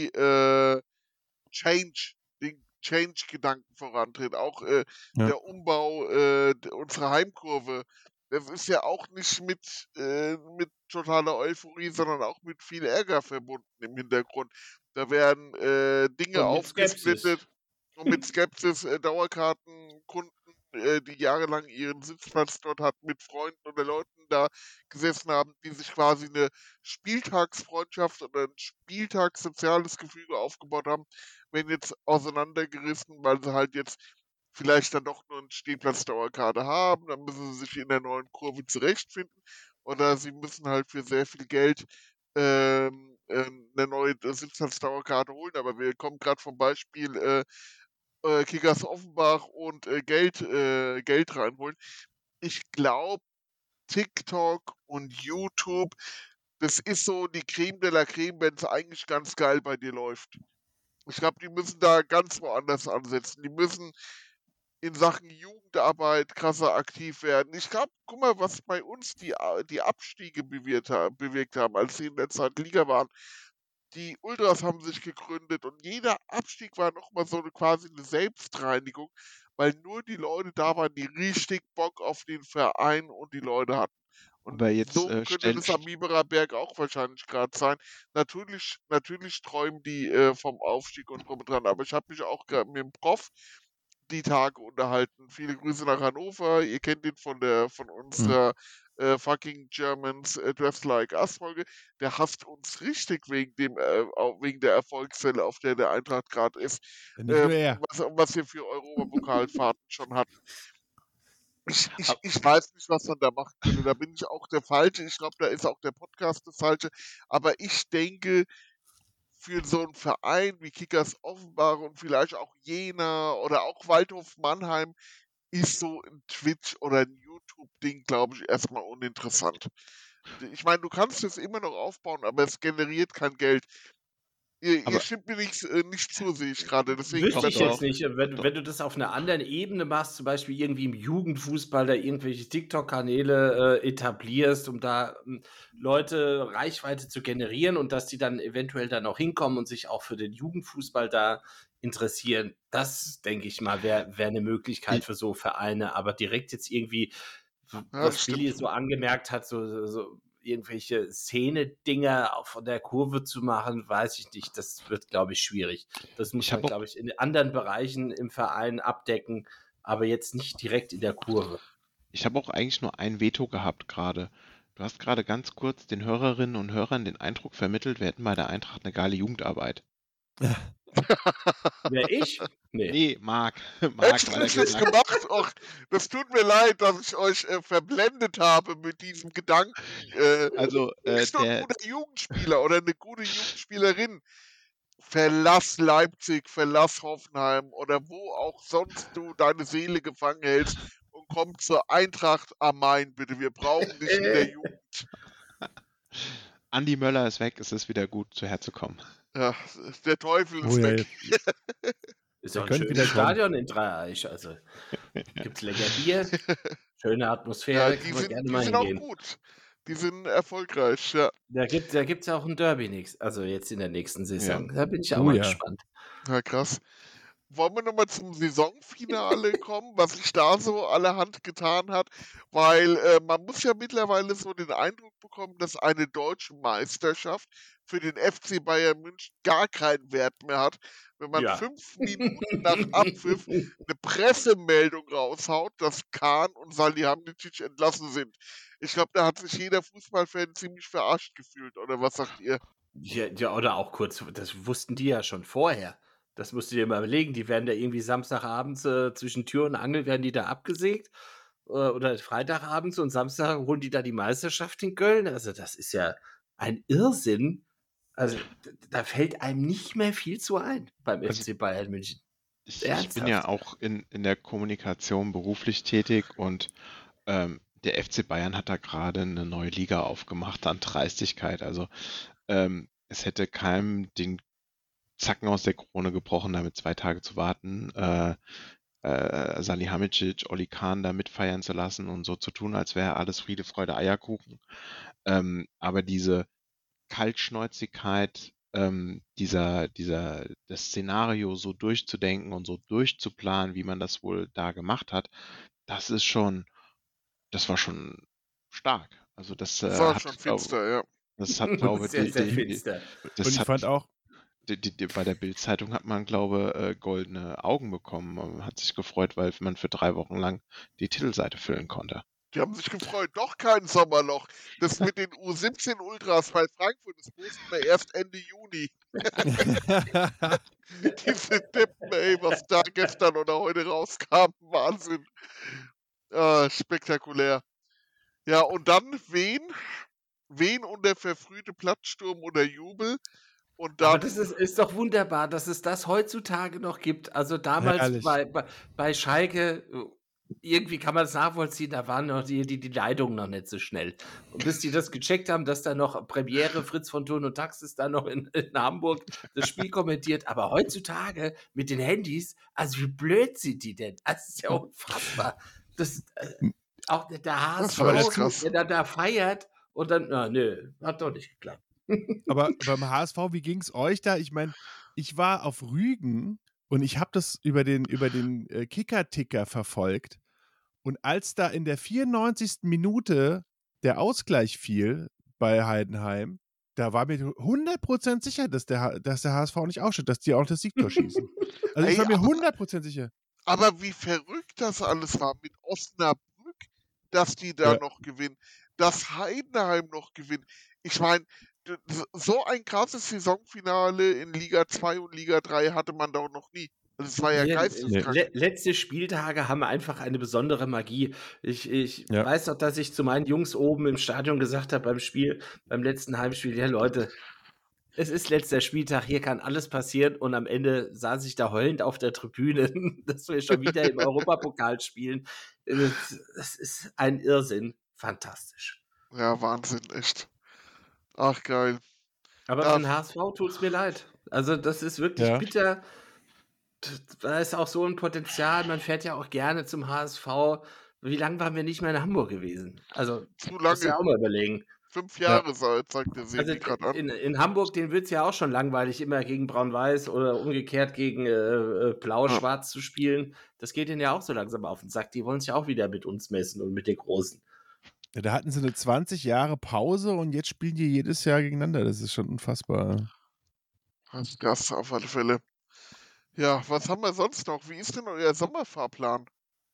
den Change-Gedanken vorantritt. Auch Ja. der Umbau unserer Heimkurve. Das ist ja auch nicht mit totaler Euphorie, sondern auch mit viel Ärger verbunden im Hintergrund. Da werden Dinge Und mit Skepsis. aufgesplittet und mit Skepsis Dauerkartenkunden, die jahrelang ihren Sitzplatz dort hatten, mit Freunden oder Leuten da gesessen haben, die sich quasi eine Spieltagsfreundschaft oder ein Spieltagssoziales Gefüge aufgebaut haben, werden jetzt auseinandergerissen, weil sie halt jetzt vielleicht dann doch nur eine Stehplatzdauerkarte haben, dann müssen sie sich in der neuen Kurve zurechtfinden oder sie müssen halt für sehr viel Geld eine neue Sitzplatzdauerkarte holen, aber wir kommen gerade vom Beispiel Kickers Offenbach und Geld reinholen. Ich glaube, TikTok und YouTube, das ist so die Creme de la Creme, wenn es eigentlich ganz geil bei dir läuft. Ich glaube, die müssen da ganz woanders ansetzen. Die müssen in Sachen Jugendarbeit krasser aktiv werden. Ich glaube, guck mal, was bei uns die Abstiege bewirkt haben, als sie in der zweiten Liga waren. Die Ultras haben sich gegründet und jeder Abstieg war nochmal so quasi eine Selbstreinigung, weil nur die Leute da waren, die richtig Bock auf den Verein und die Leute hatten. Und Aber jetzt so könnte das am Biberer Berg auch wahrscheinlich gerade sein. Natürlich träumen die vom Aufstieg und drum und dran, aber ich habe mich auch gerade mit dem Prof die Tage unterhalten. Viele Grüße nach Hannover. Ihr kennt ihn von unserer Fucking Germans Dress Like Us Folge, der hasst uns richtig wegen der Erfolgswelle, auf der Eintracht gerade ist, Nicht nur er. was wir für Europapokalfahrten schon hatten. Ich weiß nicht, was man da machen könnte. Da bin ich auch der Falsche. Ich glaube, da ist auch der Podcast das Falsche. Aber ich denke, für so einen Verein wie Kickers Offenbach und vielleicht auch Jena oder auch Waldhof Mannheim ist so ein Twitch oder ein YouTube-Ding, glaube ich, erstmal uninteressant. Ich meine, du kannst es immer noch aufbauen, aber es generiert kein Geld. Ihr stimmt mir nicht zu, sehe ich gerade. Deswegen Wüsste ich doch. jetzt nicht, wenn du das auf einer anderen Ebene machst, zum Beispiel irgendwie im Jugendfußball, da irgendwelche TikTok-Kanäle etablierst, um da Leute Reichweite zu generieren und dass die dann eventuell dann auch hinkommen und sich auch für den Jugendfußball da interessieren. Das, denke ich mal, wäre eine Möglichkeit für so Vereine. Aber direkt jetzt irgendwie, was Billy so angemerkt hat, so irgendwelche Szene-Dinger von der Kurve zu machen, weiß ich nicht. Das wird, glaube ich, schwierig. Das muss man, glaube ich, in anderen Bereichen im Verein abdecken, aber jetzt nicht direkt in der Kurve. Ich habe auch eigentlich nur ein Veto gehabt gerade. Du hast gerade ganz kurz den Hörerinnen und Hörern den Eindruck vermittelt, wir hätten bei der Eintracht eine geile Jugendarbeit. Wer, ich? Nee, Marc. Echt richtig gemacht? Och, das tut mir leid, dass ich euch verblendet habe mit diesem Gedanken. Bist du ein guter Jugendspieler oder eine gute Jugendspielerin? Verlass Leipzig, verlass Hoffenheim oder wo auch sonst du deine Seele gefangen hältst und komm zur Eintracht am Main, bitte. Wir brauchen dich in der Jugend. Andi Möller ist weg, es ist wieder gut, zu herzukommen. Ja, der Teufel ist weg. Ist doch ein schönes Stadion in Dreieich, also gibt's lecker Bier, schöne Atmosphäre, die kann man gerne die mal sind auch hingehen. gut. Die sind erfolgreich, ja. Da gibt's ja auch ein Derby also jetzt in der nächsten Saison. Ja. Da bin ich auch mal gespannt. Ja, krass. Wollen wir nochmal zum Saisonfinale kommen, was sich da so allerhand getan hat? Weil man muss ja mittlerweile so den Eindruck bekommen, dass eine deutsche Meisterschaft für den FC Bayern München gar keinen Wert mehr hat, wenn man 5 Minuten nach Abpfiff eine Pressemeldung raushaut, dass Kahn und Salihamidzic entlassen sind. Ich glaube, da hat sich jeder Fußballfan ziemlich verarscht gefühlt, oder was sagt ihr? Ja, oder auch kurz, das wussten die ja schon vorher. Das musst du dir mal überlegen, die werden da irgendwie Samstagabends zwischen Tür und Angel werden die da abgesägt oder Freitagabends und Samstag holen die da die Meisterschaft in Köln. Also das ist ja ein Irrsinn. Also da fällt einem nicht mehr viel zu ein beim FC Bayern München. Ich bin ja auch in der Kommunikation beruflich tätig und der FC Bayern hat da gerade eine neue Liga aufgemacht an Dreistigkeit. Also es hätte keinem den Zacken aus der Krone gebrochen, damit 2 Tage zu warten, Salihamidzic, Oli Kahn da mitfeiern zu lassen und so zu tun, als wäre alles Friede, Freude, Eierkuchen. Aber diese Kaltschnäuzigkeit, das Szenario so durchzudenken und so durchzuplanen, wie man das wohl da gemacht hat, das war schon stark. Also das war schon finster, ja. Das hat, glaube ich, sehr finster. Und ich fand auch, bei der Bild-Zeitung hat man, glaube ich, goldene Augen bekommen. Man hat sich gefreut, weil man für 3 Wochen lang die Titelseite füllen konnte. Die haben sich gefreut, doch kein Sommerloch. Das mit den U17 Ultras bei Frankfurt, das posten wir erst Ende Juni. Diese Deppen, ey, was da gestern oder heute rauskam, Wahnsinn. Spektakulär. Ja, und dann wen und der verfrühte Platzsturm oder Jubel. Und dann, aber das ist doch wunderbar, dass es das heutzutage noch gibt. Also damals bei Schalke, irgendwie kann man es nachvollziehen, da waren noch die Leitungen noch nicht so schnell. Und bis die das gecheckt haben, dass da noch Premiere Fritz von Thurn und Taxis da noch in Hamburg das Spiel kommentiert. Aber heutzutage mit den Handys, also wie blöd sind die denn? Das ist ja unfassbar. Auch der HSV, der da feiert und dann, hat doch nicht geklappt. Aber beim HSV, wie ging es euch da? Ich meine, ich war auf Rügen und ich habe das über den Kicker-Ticker verfolgt. Und als da in der 94. Minute der Ausgleich fiel bei Heidenheim, da war mir 100% sicher, dass der HSV nicht aufsteht, dass die auch das Siegtor schießen. Also ich war mir 100% sicher. Aber wie verrückt das alles war mit Osnabrück, dass die da noch gewinnen. dass Heidenheim noch gewinnt. Ich meine, so ein krasses Saisonfinale in Liga 2 und Liga 3 hatte man doch noch nie. Also es war ja geisteskrank. Letzte Spieltage haben einfach eine besondere Magie. Ich Ja. weiß noch, dass ich zu meinen Jungs oben im Stadion gesagt habe beim letzten Heimspiel, ja Leute, es ist letzter Spieltag, hier kann alles passieren und am Ende saß ich da heulend auf der Tribüne, dass wir schon wieder im Europapokal spielen. Das ist ein Irrsinn. Fantastisch. Ja, Wahnsinn, echt. Ach, geil. Aber für den HSV tut es mir leid. Also das ist wirklich bitter. Da ist auch so ein Potenzial. Man fährt ja auch gerne zum HSV. Wie lange waren wir nicht mehr in Hamburg gewesen? Also, Zu musst du ja lange. auch mal überlegen. 5 Jahre zeigt der Also Sebi gerade an. in Hamburg, den wird es ja auch schon langweilig, immer gegen Braun-Weiß oder umgekehrt gegen Blau-Schwarz zu spielen. Das geht denen ja auch so langsam auf den Sack. Die wollen sich ja auch wieder mit uns messen und mit den Großen. Ja, da hatten sie eine 20 Jahre Pause und jetzt spielen die jedes Jahr gegeneinander. Das ist schon unfassbar. Das auf alle Fälle. Ja, was haben wir sonst noch? Wie ist denn euer Sommerfahrplan?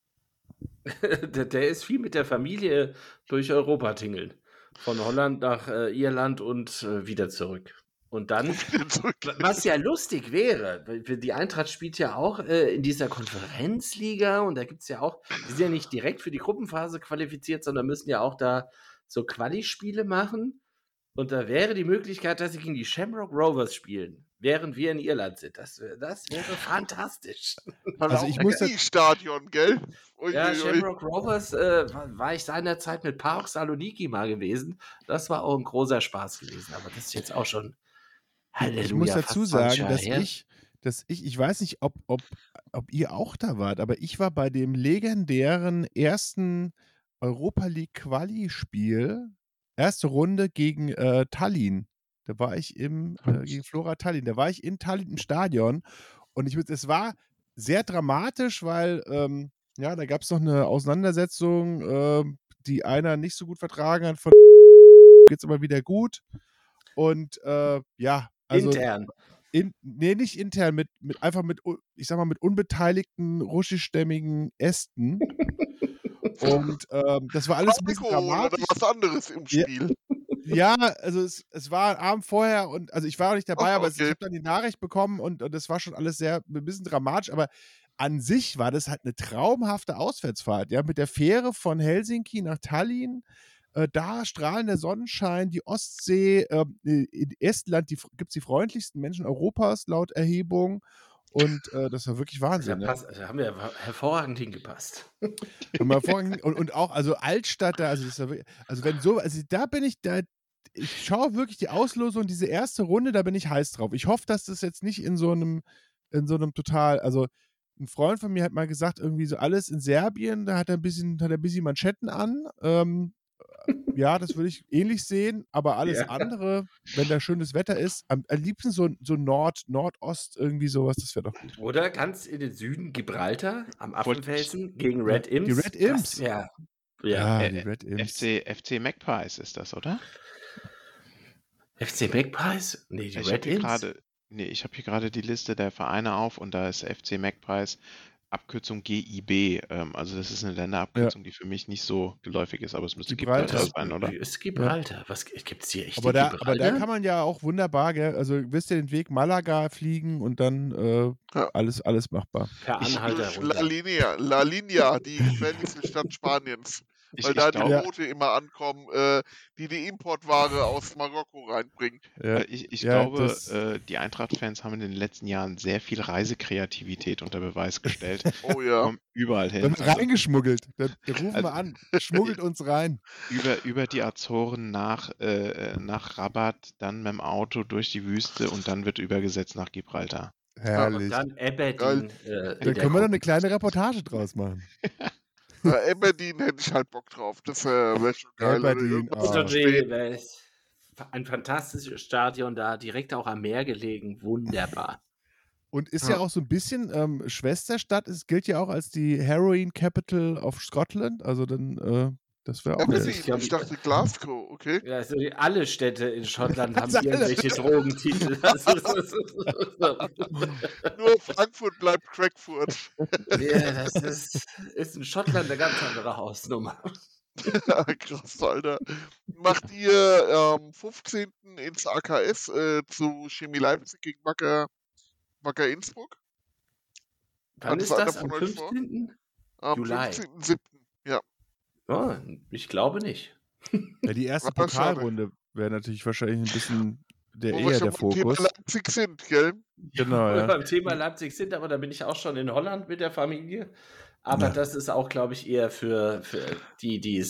Der ist viel mit der Familie durch Europa tingeln. Von Holland nach Irland und wieder zurück. Und dann, was ja lustig wäre, die Eintracht spielt ja auch in dieser Konferenzliga und da gibt es ja auch, die sind ja nicht direkt für die Gruppenphase qualifiziert, sondern müssen ja auch da so Quali-Spiele machen. Und da wäre die Möglichkeit, dass sie gegen die Shamrock Rovers spielen, während wir in Irland sind. Das wäre fantastisch. Also ich muss Stadion, gell? Ja, Shamrock Rovers war ich seinerzeit mit PAOK Saloniki mal gewesen. Das war auch ein großer Spaß gewesen. Aber das ist jetzt auch schon Halleluja. Ich muss dazu fast 20 sagen, Jahre dass ich weiß nicht, ob ihr auch da wart, aber ich war bei dem legendären ersten Europa League Quali-Spiel, erste Runde gegen Tallinn. Da war ich gegen Flora Tallinn. Da war ich in Tallinn im Stadion und es war sehr dramatisch, weil da gab es noch eine Auseinandersetzung, die einer nicht so gut vertragen hat. Von geht's aber wieder gut. Und also intern. Nicht intern, einfach mit, ich sag mal, mit unbeteiligten russischstämmigen Ästen. Und das war alles ein bisschen dramatisch. Oder was anderes im Spiel. Ja, also es war ein Abend vorher und also ich war auch nicht dabei, aber ich okay. habe dann die Nachricht bekommen und das war schon alles ein bisschen dramatisch, aber an sich war das halt eine traumhafte Auswärtsfahrt, ja, mit der Fähre von Helsinki nach Tallinn. Da strahlender Sonnenschein, die Ostsee, in Estland gibt es die freundlichsten Menschen Europas laut Erhebung und das war wirklich Wahnsinn. Da haben wir hervorragend hingepasst. Und auch, also Altstadt da, ich schaue wirklich die Auslosung, diese erste Runde, da bin ich heiß drauf. Ich hoffe, dass das jetzt nicht in so einem total, also ein Freund von mir hat mal gesagt, irgendwie so alles in Serbien, da hat er ein bisschen Manschetten an. Ja, das würde ich ähnlich sehen, aber alles andere, wenn da schönes Wetter ist, am liebsten so Nordost, irgendwie sowas, das wäre doch gut. Oder ganz in den Süden, Gibraltar, am Affenfelsen, gegen Red Imps. Die Red Imps. Die Red Imps. FC Magpies ist das, oder? FC Magpies? Nee, die Red Imps. Ich habe hier gerade die Liste der Vereine auf und da ist FC Magpies, Abkürzung GIB. Also das ist eine Länderabkürzung, die für mich nicht so geläufig ist, aber es müsste Gibraltar sein, oder? Ist Gibraltar. Was gibt es hier echt? Aber da kann man ja auch wunderbar, gell? Also wisst ihr den Weg Malaga fliegen und dann alles machbar. Per Anhalter runter. La Linea, die gefährlichste Stadt Spaniens. Weil da die Boote immer ankommen, die Importware aus Marokko reinbringen. Ja, ich glaube, die Eintracht-Fans haben in den letzten Jahren sehr viel Reisekreativität unter Beweis gestellt. Oh ja. Kommen überall hin. Dann reingeschmuggelt. Dann rufen wir an. Schmuggelt uns rein. Über die Azoren nach Rabat, dann mit dem Auto durch die Wüste und dann wird übergesetzt nach Gibraltar. Herrlich. Und dann Aberdeen. Dann können wir da eine kleine Reportage draus machen. Aberdeen hätte ich halt Bock drauf. Das wäre schon geil. Ein fantastisches Stadion da, direkt auch am Meer gelegen. Wunderbar. Und ist ja auch so ein bisschen Schwesterstadt. Es gilt ja auch als die Heroin Capital of Scotland. Also dann, das wäre auch. Ich dachte Glasgow, okay. Ja, also alle Städte in Schottland haben irgendwelche Drogentitel. Nur Frankfurt bleibt Crackfurt. Ja, das ist in Schottland eine ganz andere Hausnummer. Krass, Alter. Macht ihr am 15. ins AKS zu Chemie Leipzig gegen Wacker Innsbruck? Wann Hat ist einer das? von Am euch vor? 15. Am Juli? 15.07. Ja. Oh, ich glaube nicht. Ja, die erste Ah, schade. Pokalrunde wäre natürlich wahrscheinlich ein bisschen Wo wir eher schon der beim Thema Fokus. Leipzig sind, gell? Genau, Wo wir ja. beim Thema Leipzig sind, aber da bin ich auch schon in Holland mit der Familie. Aber Ja. das ist auch, glaube ich, eher für die, die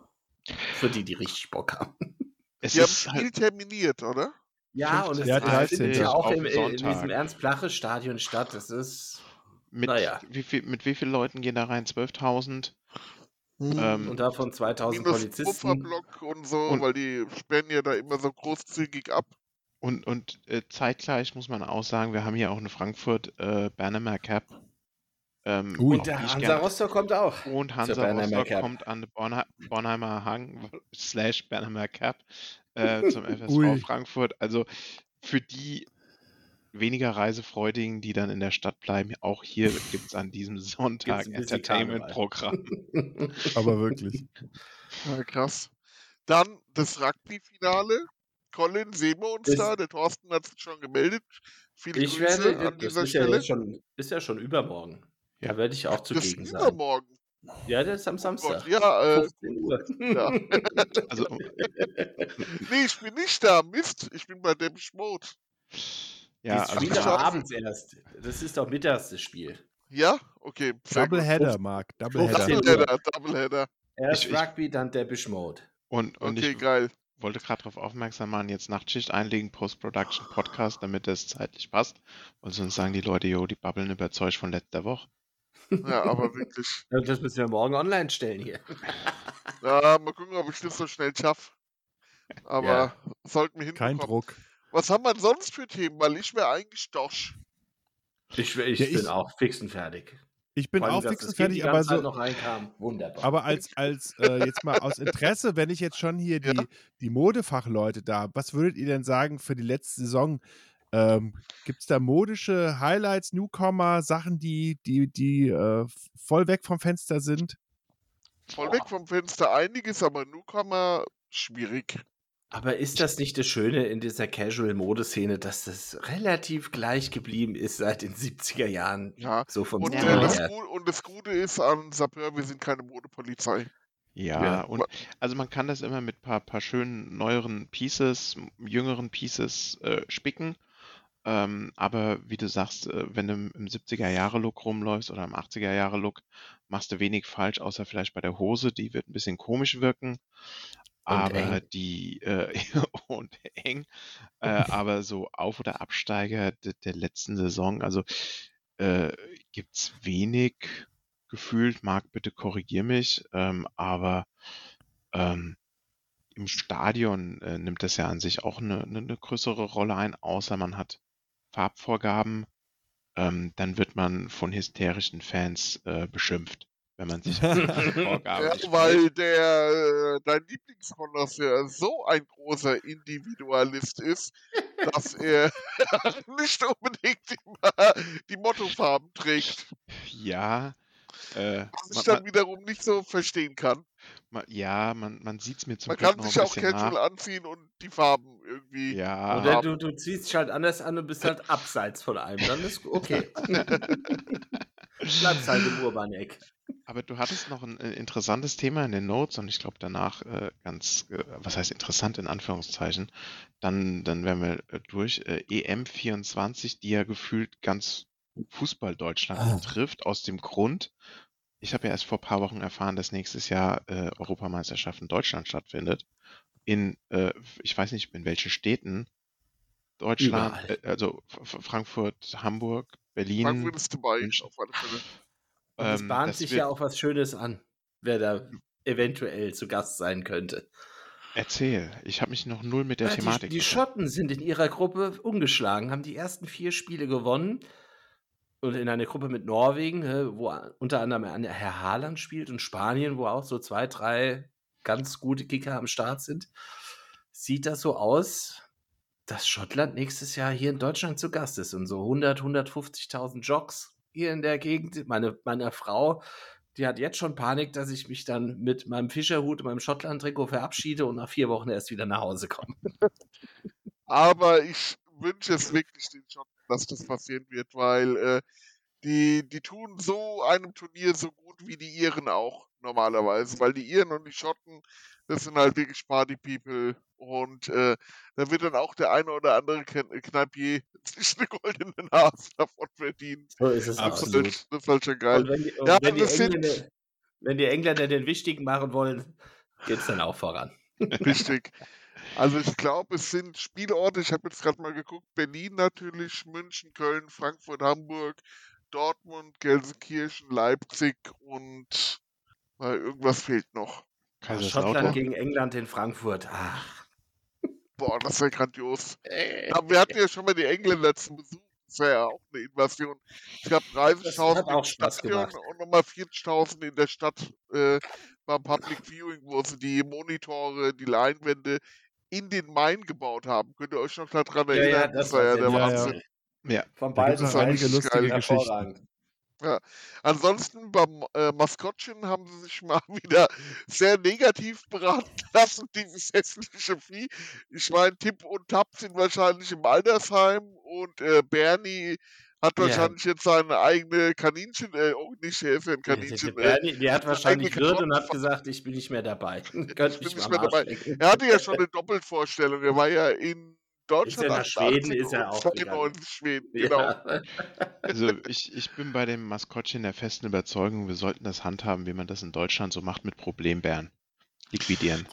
richtig Bock haben. Es Die haben ist ein halt Spiel terminiert, oder? Ja, und es Ja, findet 13. ja auch auf in diesem Sonntag. Ernst-Plache-Stadion statt. Das ist, Mit naja, mit wie vielen Leuten gehen da rein? 12.000? und davon 2000 Minus Polizisten. Pufferblock und so, Und- weil die sperren ja da immer so großzügig ab. Und zeitgleich muss man auch sagen, wir haben hier auch eine Frankfurt Bernemer Cap. Ui. Und der die ich Hansa gern- Rostock kommt auch. Und zur Hansa Bernemer Rostock Cap. kommt an den Bornheimer Hang / Bernemer Cap zum FSV Ui. Frankfurt. Also für die weniger Reisefreudigen, die dann in der Stadt bleiben, auch hier gibt es an diesem Sonntag Gibt's ein bisschen Entertainment-Programm. Aber wirklich. Ja, krass. Dann das Rugby-Finale. Colin, sehen wir uns Das- da? Der Thorsten hat sich schon gemeldet. Viele Ich Grüße werde, an das dieser ist ja, Stelle. jetzt schon, ist ja schon übermorgen. Da werde ich auch Das ist zugegen sein. übermorgen. Ja, das ist am Oh Samstag. Gott, ja, 15 Uhr. ja. Also, Nee, ich bin nicht da. Mist, ich bin bei Depeche Mode. ja, Die also spielen schade. aber abends erst. Das ist doch mittags das Spiel. Ja? Okay. sehr gut. Doubleheader, Marc. Doubleheader. 15 Uhr. Doubleheader. Erst Ich- Rugby, dann Depeche Mode. und Okay, ich geil. wollte gerade darauf aufmerksam machen, jetzt Nachtschicht einlegen, Post-Production Podcast, damit das zeitlich passt. Und sonst sagen die Leute, jo, die babbeln über Zeug von letzter Woche. Ja, aber wirklich. Ja, das müssen wir morgen online stellen hier. Ja, mal gucken, ob ich das so schnell schaffe. Aber Ja. sollten wir Kein hinbekommen. Druck. Was haben wir sonst für Themen? Weil ich wäre eigentlich Dosch. Ich Ja, bin ich- auch fix und fertig. Ich bin Vor allem, auch dass fix das und Kind fertig, die aber ganze Zeit so. noch reinkam. Wunderbar. Aber als jetzt mal aus Interesse, wenn ich jetzt schon hier Ja. die Modefachleute da, was würdet ihr denn sagen für die letzte Saison? Gibt es da modische Highlights, Newcomer, Sachen, die voll weg vom Fenster sind? Voll weg vom Fenster einiges, aber Newcomer schwierig. Aber ist das nicht das Schöne in dieser Casual-Modeszene, dass das relativ gleich geblieben ist seit den 70er Jahren? Ja. So vom Und, Stil Ja. her. das Gute ist an Sapeur, wir sind keine Modepolizei. Ja, Ja. und also man kann das immer mit paar schönen neueren Pieces, jüngeren Pieces spicken. Aber wie du sagst, wenn du im 70er-Jahre-Look rumläufst oder im 80er-Jahre-Look, machst du wenig falsch, außer vielleicht bei der Hose, die wird ein bisschen komisch wirken. Und Aber eng. die und eng, aber so Auf- oder Absteiger der letzten Saison, also gibt's wenig gefühlt. Marc, bitte korrigier mich, aber im Stadion nimmt das ja an sich auch eine größere Rolle ein, außer man hat Farbvorgaben, dann wird man von hysterischen Fans beschimpft, wenn man sich an diese Vorgaben Ja, nicht hält. weil dein Lieblingskonnoisseur so ein großer Individualist ist, dass er nicht unbedingt immer die Mottofarben trägt. Ja, Was ich dann wiederum nicht so verstehen kann. man sieht es mir zum Man Glück kann noch ein sich auch bisschen casual nach. anziehen und die Farben irgendwie. Ja, Oder du ziehst dich halt anders an und bist halt abseits von allem. Dann ist okay. Bleibst halt im Urbaneck. aber du hattest noch ein interessantes Thema in den Notes und ich glaube danach was heißt interessant in Anführungszeichen, dann wären wir durch. EM24, die ja gefühlt ganz Fußball-Deutschland betrifft, aus dem Grund, ich habe ja erst vor ein paar Wochen erfahren, dass nächstes Jahr Europameisterschaft in Deutschland stattfindet. Ich weiß nicht, in welchen Städten. Deutschland, Überall. also Frankfurt, Hamburg, Berlin. Frankfurt ist dabei, München. auf alle Fälle. Und es bahnt das sich wird- ja auch was Schönes an, wer da eventuell zu Gast sein könnte. Erzähl, ich habe mich noch null mit der Ja, Thematik die Schotten sind in ihrer Gruppe ungeschlagen, haben die ersten 4 Spiele gewonnen. Und in einer Gruppe mit Norwegen, wo unter anderem Herr Haaland spielt, und Spanien, wo auch so 2, 3 ganz gute Kicker am Start sind, sieht das so aus, dass Schottland nächstes Jahr hier in Deutschland zu Gast ist und so 100.000, 150.000 Jocks hier in der Gegend. Meine Frau Die hat jetzt schon Panik, dass ich mich dann mit meinem Fischerhut und meinem Schottland-Trikot verabschiede und nach 4 Wochen erst wieder nach Hause komme. Aber ich wünsche es wirklich den Schotten, dass das passieren wird, weil die tun so einem Turnier so gut wie die Iren auch normalerweise, weil die Iren und die Schotten, das sind halt wirklich Party-People und da wird dann auch der eine oder andere Kneipier sich eine goldene Nase davon verdienen. So ist es Absolut. Das ist halt schon geil. Und Ja, wenn die Engländer den Wichtigen machen wollen, geht es dann auch voran. Richtig. Also ich glaube, es sind Spielorte, ich habe jetzt gerade mal geguckt, Berlin natürlich, München, Köln, Frankfurt, Hamburg, Dortmund, Gelsenkirchen, Leipzig und irgendwas fehlt noch. Schottland Kaiserslautern. gegen England in Frankfurt. Ach, Boah, das wäre grandios. Aber wir hatten ja schon mal die Engländer zum Besuch. Das wäre ja auch eine Invasion. Es gab Das hat 30.000 auch im Spaß Stadion gemacht. und nochmal 40.000 in der Stadt beim Public Viewing, wo sie die Monitore, die Leinwände in den Main gebaut haben. Könnt ihr euch noch daran Ja, erinnern? ja, das war ja war der sensationell. Wahnsinn. Ja, Von Da gibt's beiden noch einige richtig lustige geil. Geschichten. hervorragend. Ja. Ansonsten beim Maskottchen haben sie sich mal wieder sehr negativ beraten lassen, dieses hässliche Vieh. Ich meine, Tipp und Tap sind wahrscheinlich im Altersheim und Bernie hat Ja. wahrscheinlich jetzt seine eigene Kaninchen, nicht, er ist ja ein Kaninchen, Bernie, die hat seine wahrscheinlich eigene Würde und hat Karotten. gesagt, ich bin nicht mehr dabei. Ich Könnt bin mich nicht mal mehr am Arsch dabei. lecken. Er hatte ja schon eine Doppelvorstellung. Er war ja in Deutschland Ist er nach Schweden, 88 ist er und auch 92 Schweden, genau. Ja. also ich bin bei dem Maskottchen der festen Überzeugung, wir sollten das handhaben, wie man das in Deutschland so macht mit Problembären. Liquidieren.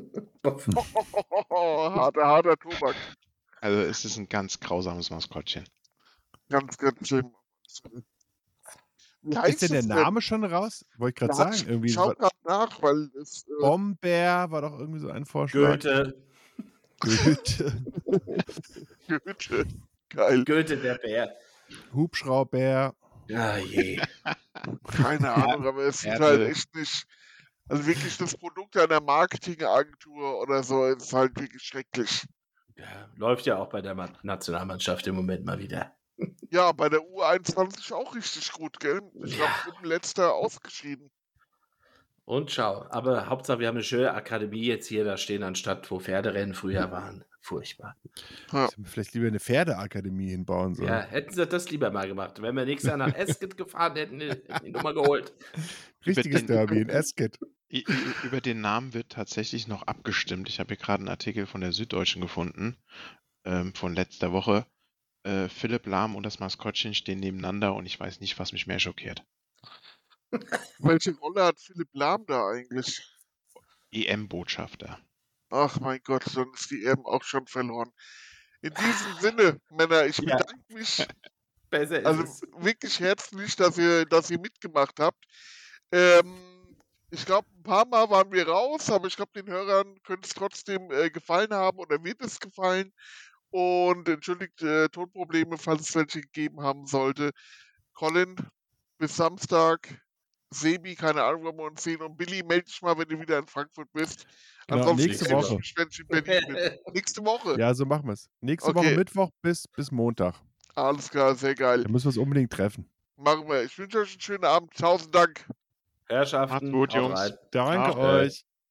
Harter Tobak. Also es ist ein ganz grausames Maskottchen. Ganz schlimm. Wie Ist heißt denn der es Name schon raus? Wollte ich gerade Ja, sagen. Irgendwie schau war- gerade nach, weil es Bombeer war doch irgendwie so ein Vorschlag. Goethe, Goethe. Goethe. Geil. Goethe der Bär. Hubschrauber. Ah je. Keine Ahnung, aber es sieht Erde. halt echt nicht. Also wirklich das Produkt einer Marketingagentur oder so ist halt wirklich schrecklich. Ja, läuft ja auch bei der Nationalmannschaft im Moment mal wieder. Ja, bei der U21 auch richtig gut, gell? Ich glaube, Gruppenletzter ausgeschieden. Und schau, aber Hauptsache wir haben eine schöne Akademie jetzt hier da stehen, anstatt wo Pferderennen früher waren. Furchtbar. Hätten wir vielleicht lieber eine Pferdeakademie hinbauen sollen. Ja, hätten sie das lieber mal gemacht. Wenn wir nächstes Jahr nach Esket gefahren hätten, hätten die Nummer geholt. Richtiges Über den- Derby in Esket. Über den Namen wird tatsächlich noch abgestimmt. Ich habe hier gerade einen Artikel von der Süddeutschen gefunden, von letzter Woche. Philipp Lahm und das Maskottchen stehen nebeneinander und ich weiß nicht, was mich mehr schockiert. Welche Rolle hat Philipp Lahm da eigentlich? EM-Botschafter. Ach mein Gott, dann ist die EM auch schon verloren. In diesem Sinne, Männer, ich Ja. bedanke mich Besser ist also es. wirklich herzlich, dass ihr mitgemacht habt. Ich glaube, ein paar Mal waren wir raus, aber ich glaube, den Hörern könnte es trotzdem gefallen haben oder wird es gefallen. Und entschuldigt Tonprobleme, falls es welche gegeben haben sollte. Colin, bis Samstag. Sebi, keine Ahnung, wann wir uns sehen. Und Billy, melde dich mal, wenn du wieder in Frankfurt bist. Genau, Ansonsten nächste melde ich Woche. mich, wenn ich in Berlin bin. Nächste Woche. Ja, so machen wir es. Nächste Okay. Woche Mittwoch bis Montag. Alles klar, sehr geil. Da müssen wir uns unbedingt treffen. Machen wir. Ich wünsche euch einen schönen Abend. 1000 Dank. Herrschaften, Macht's gut, haut Jungs. rein. Danke Ciao. euch.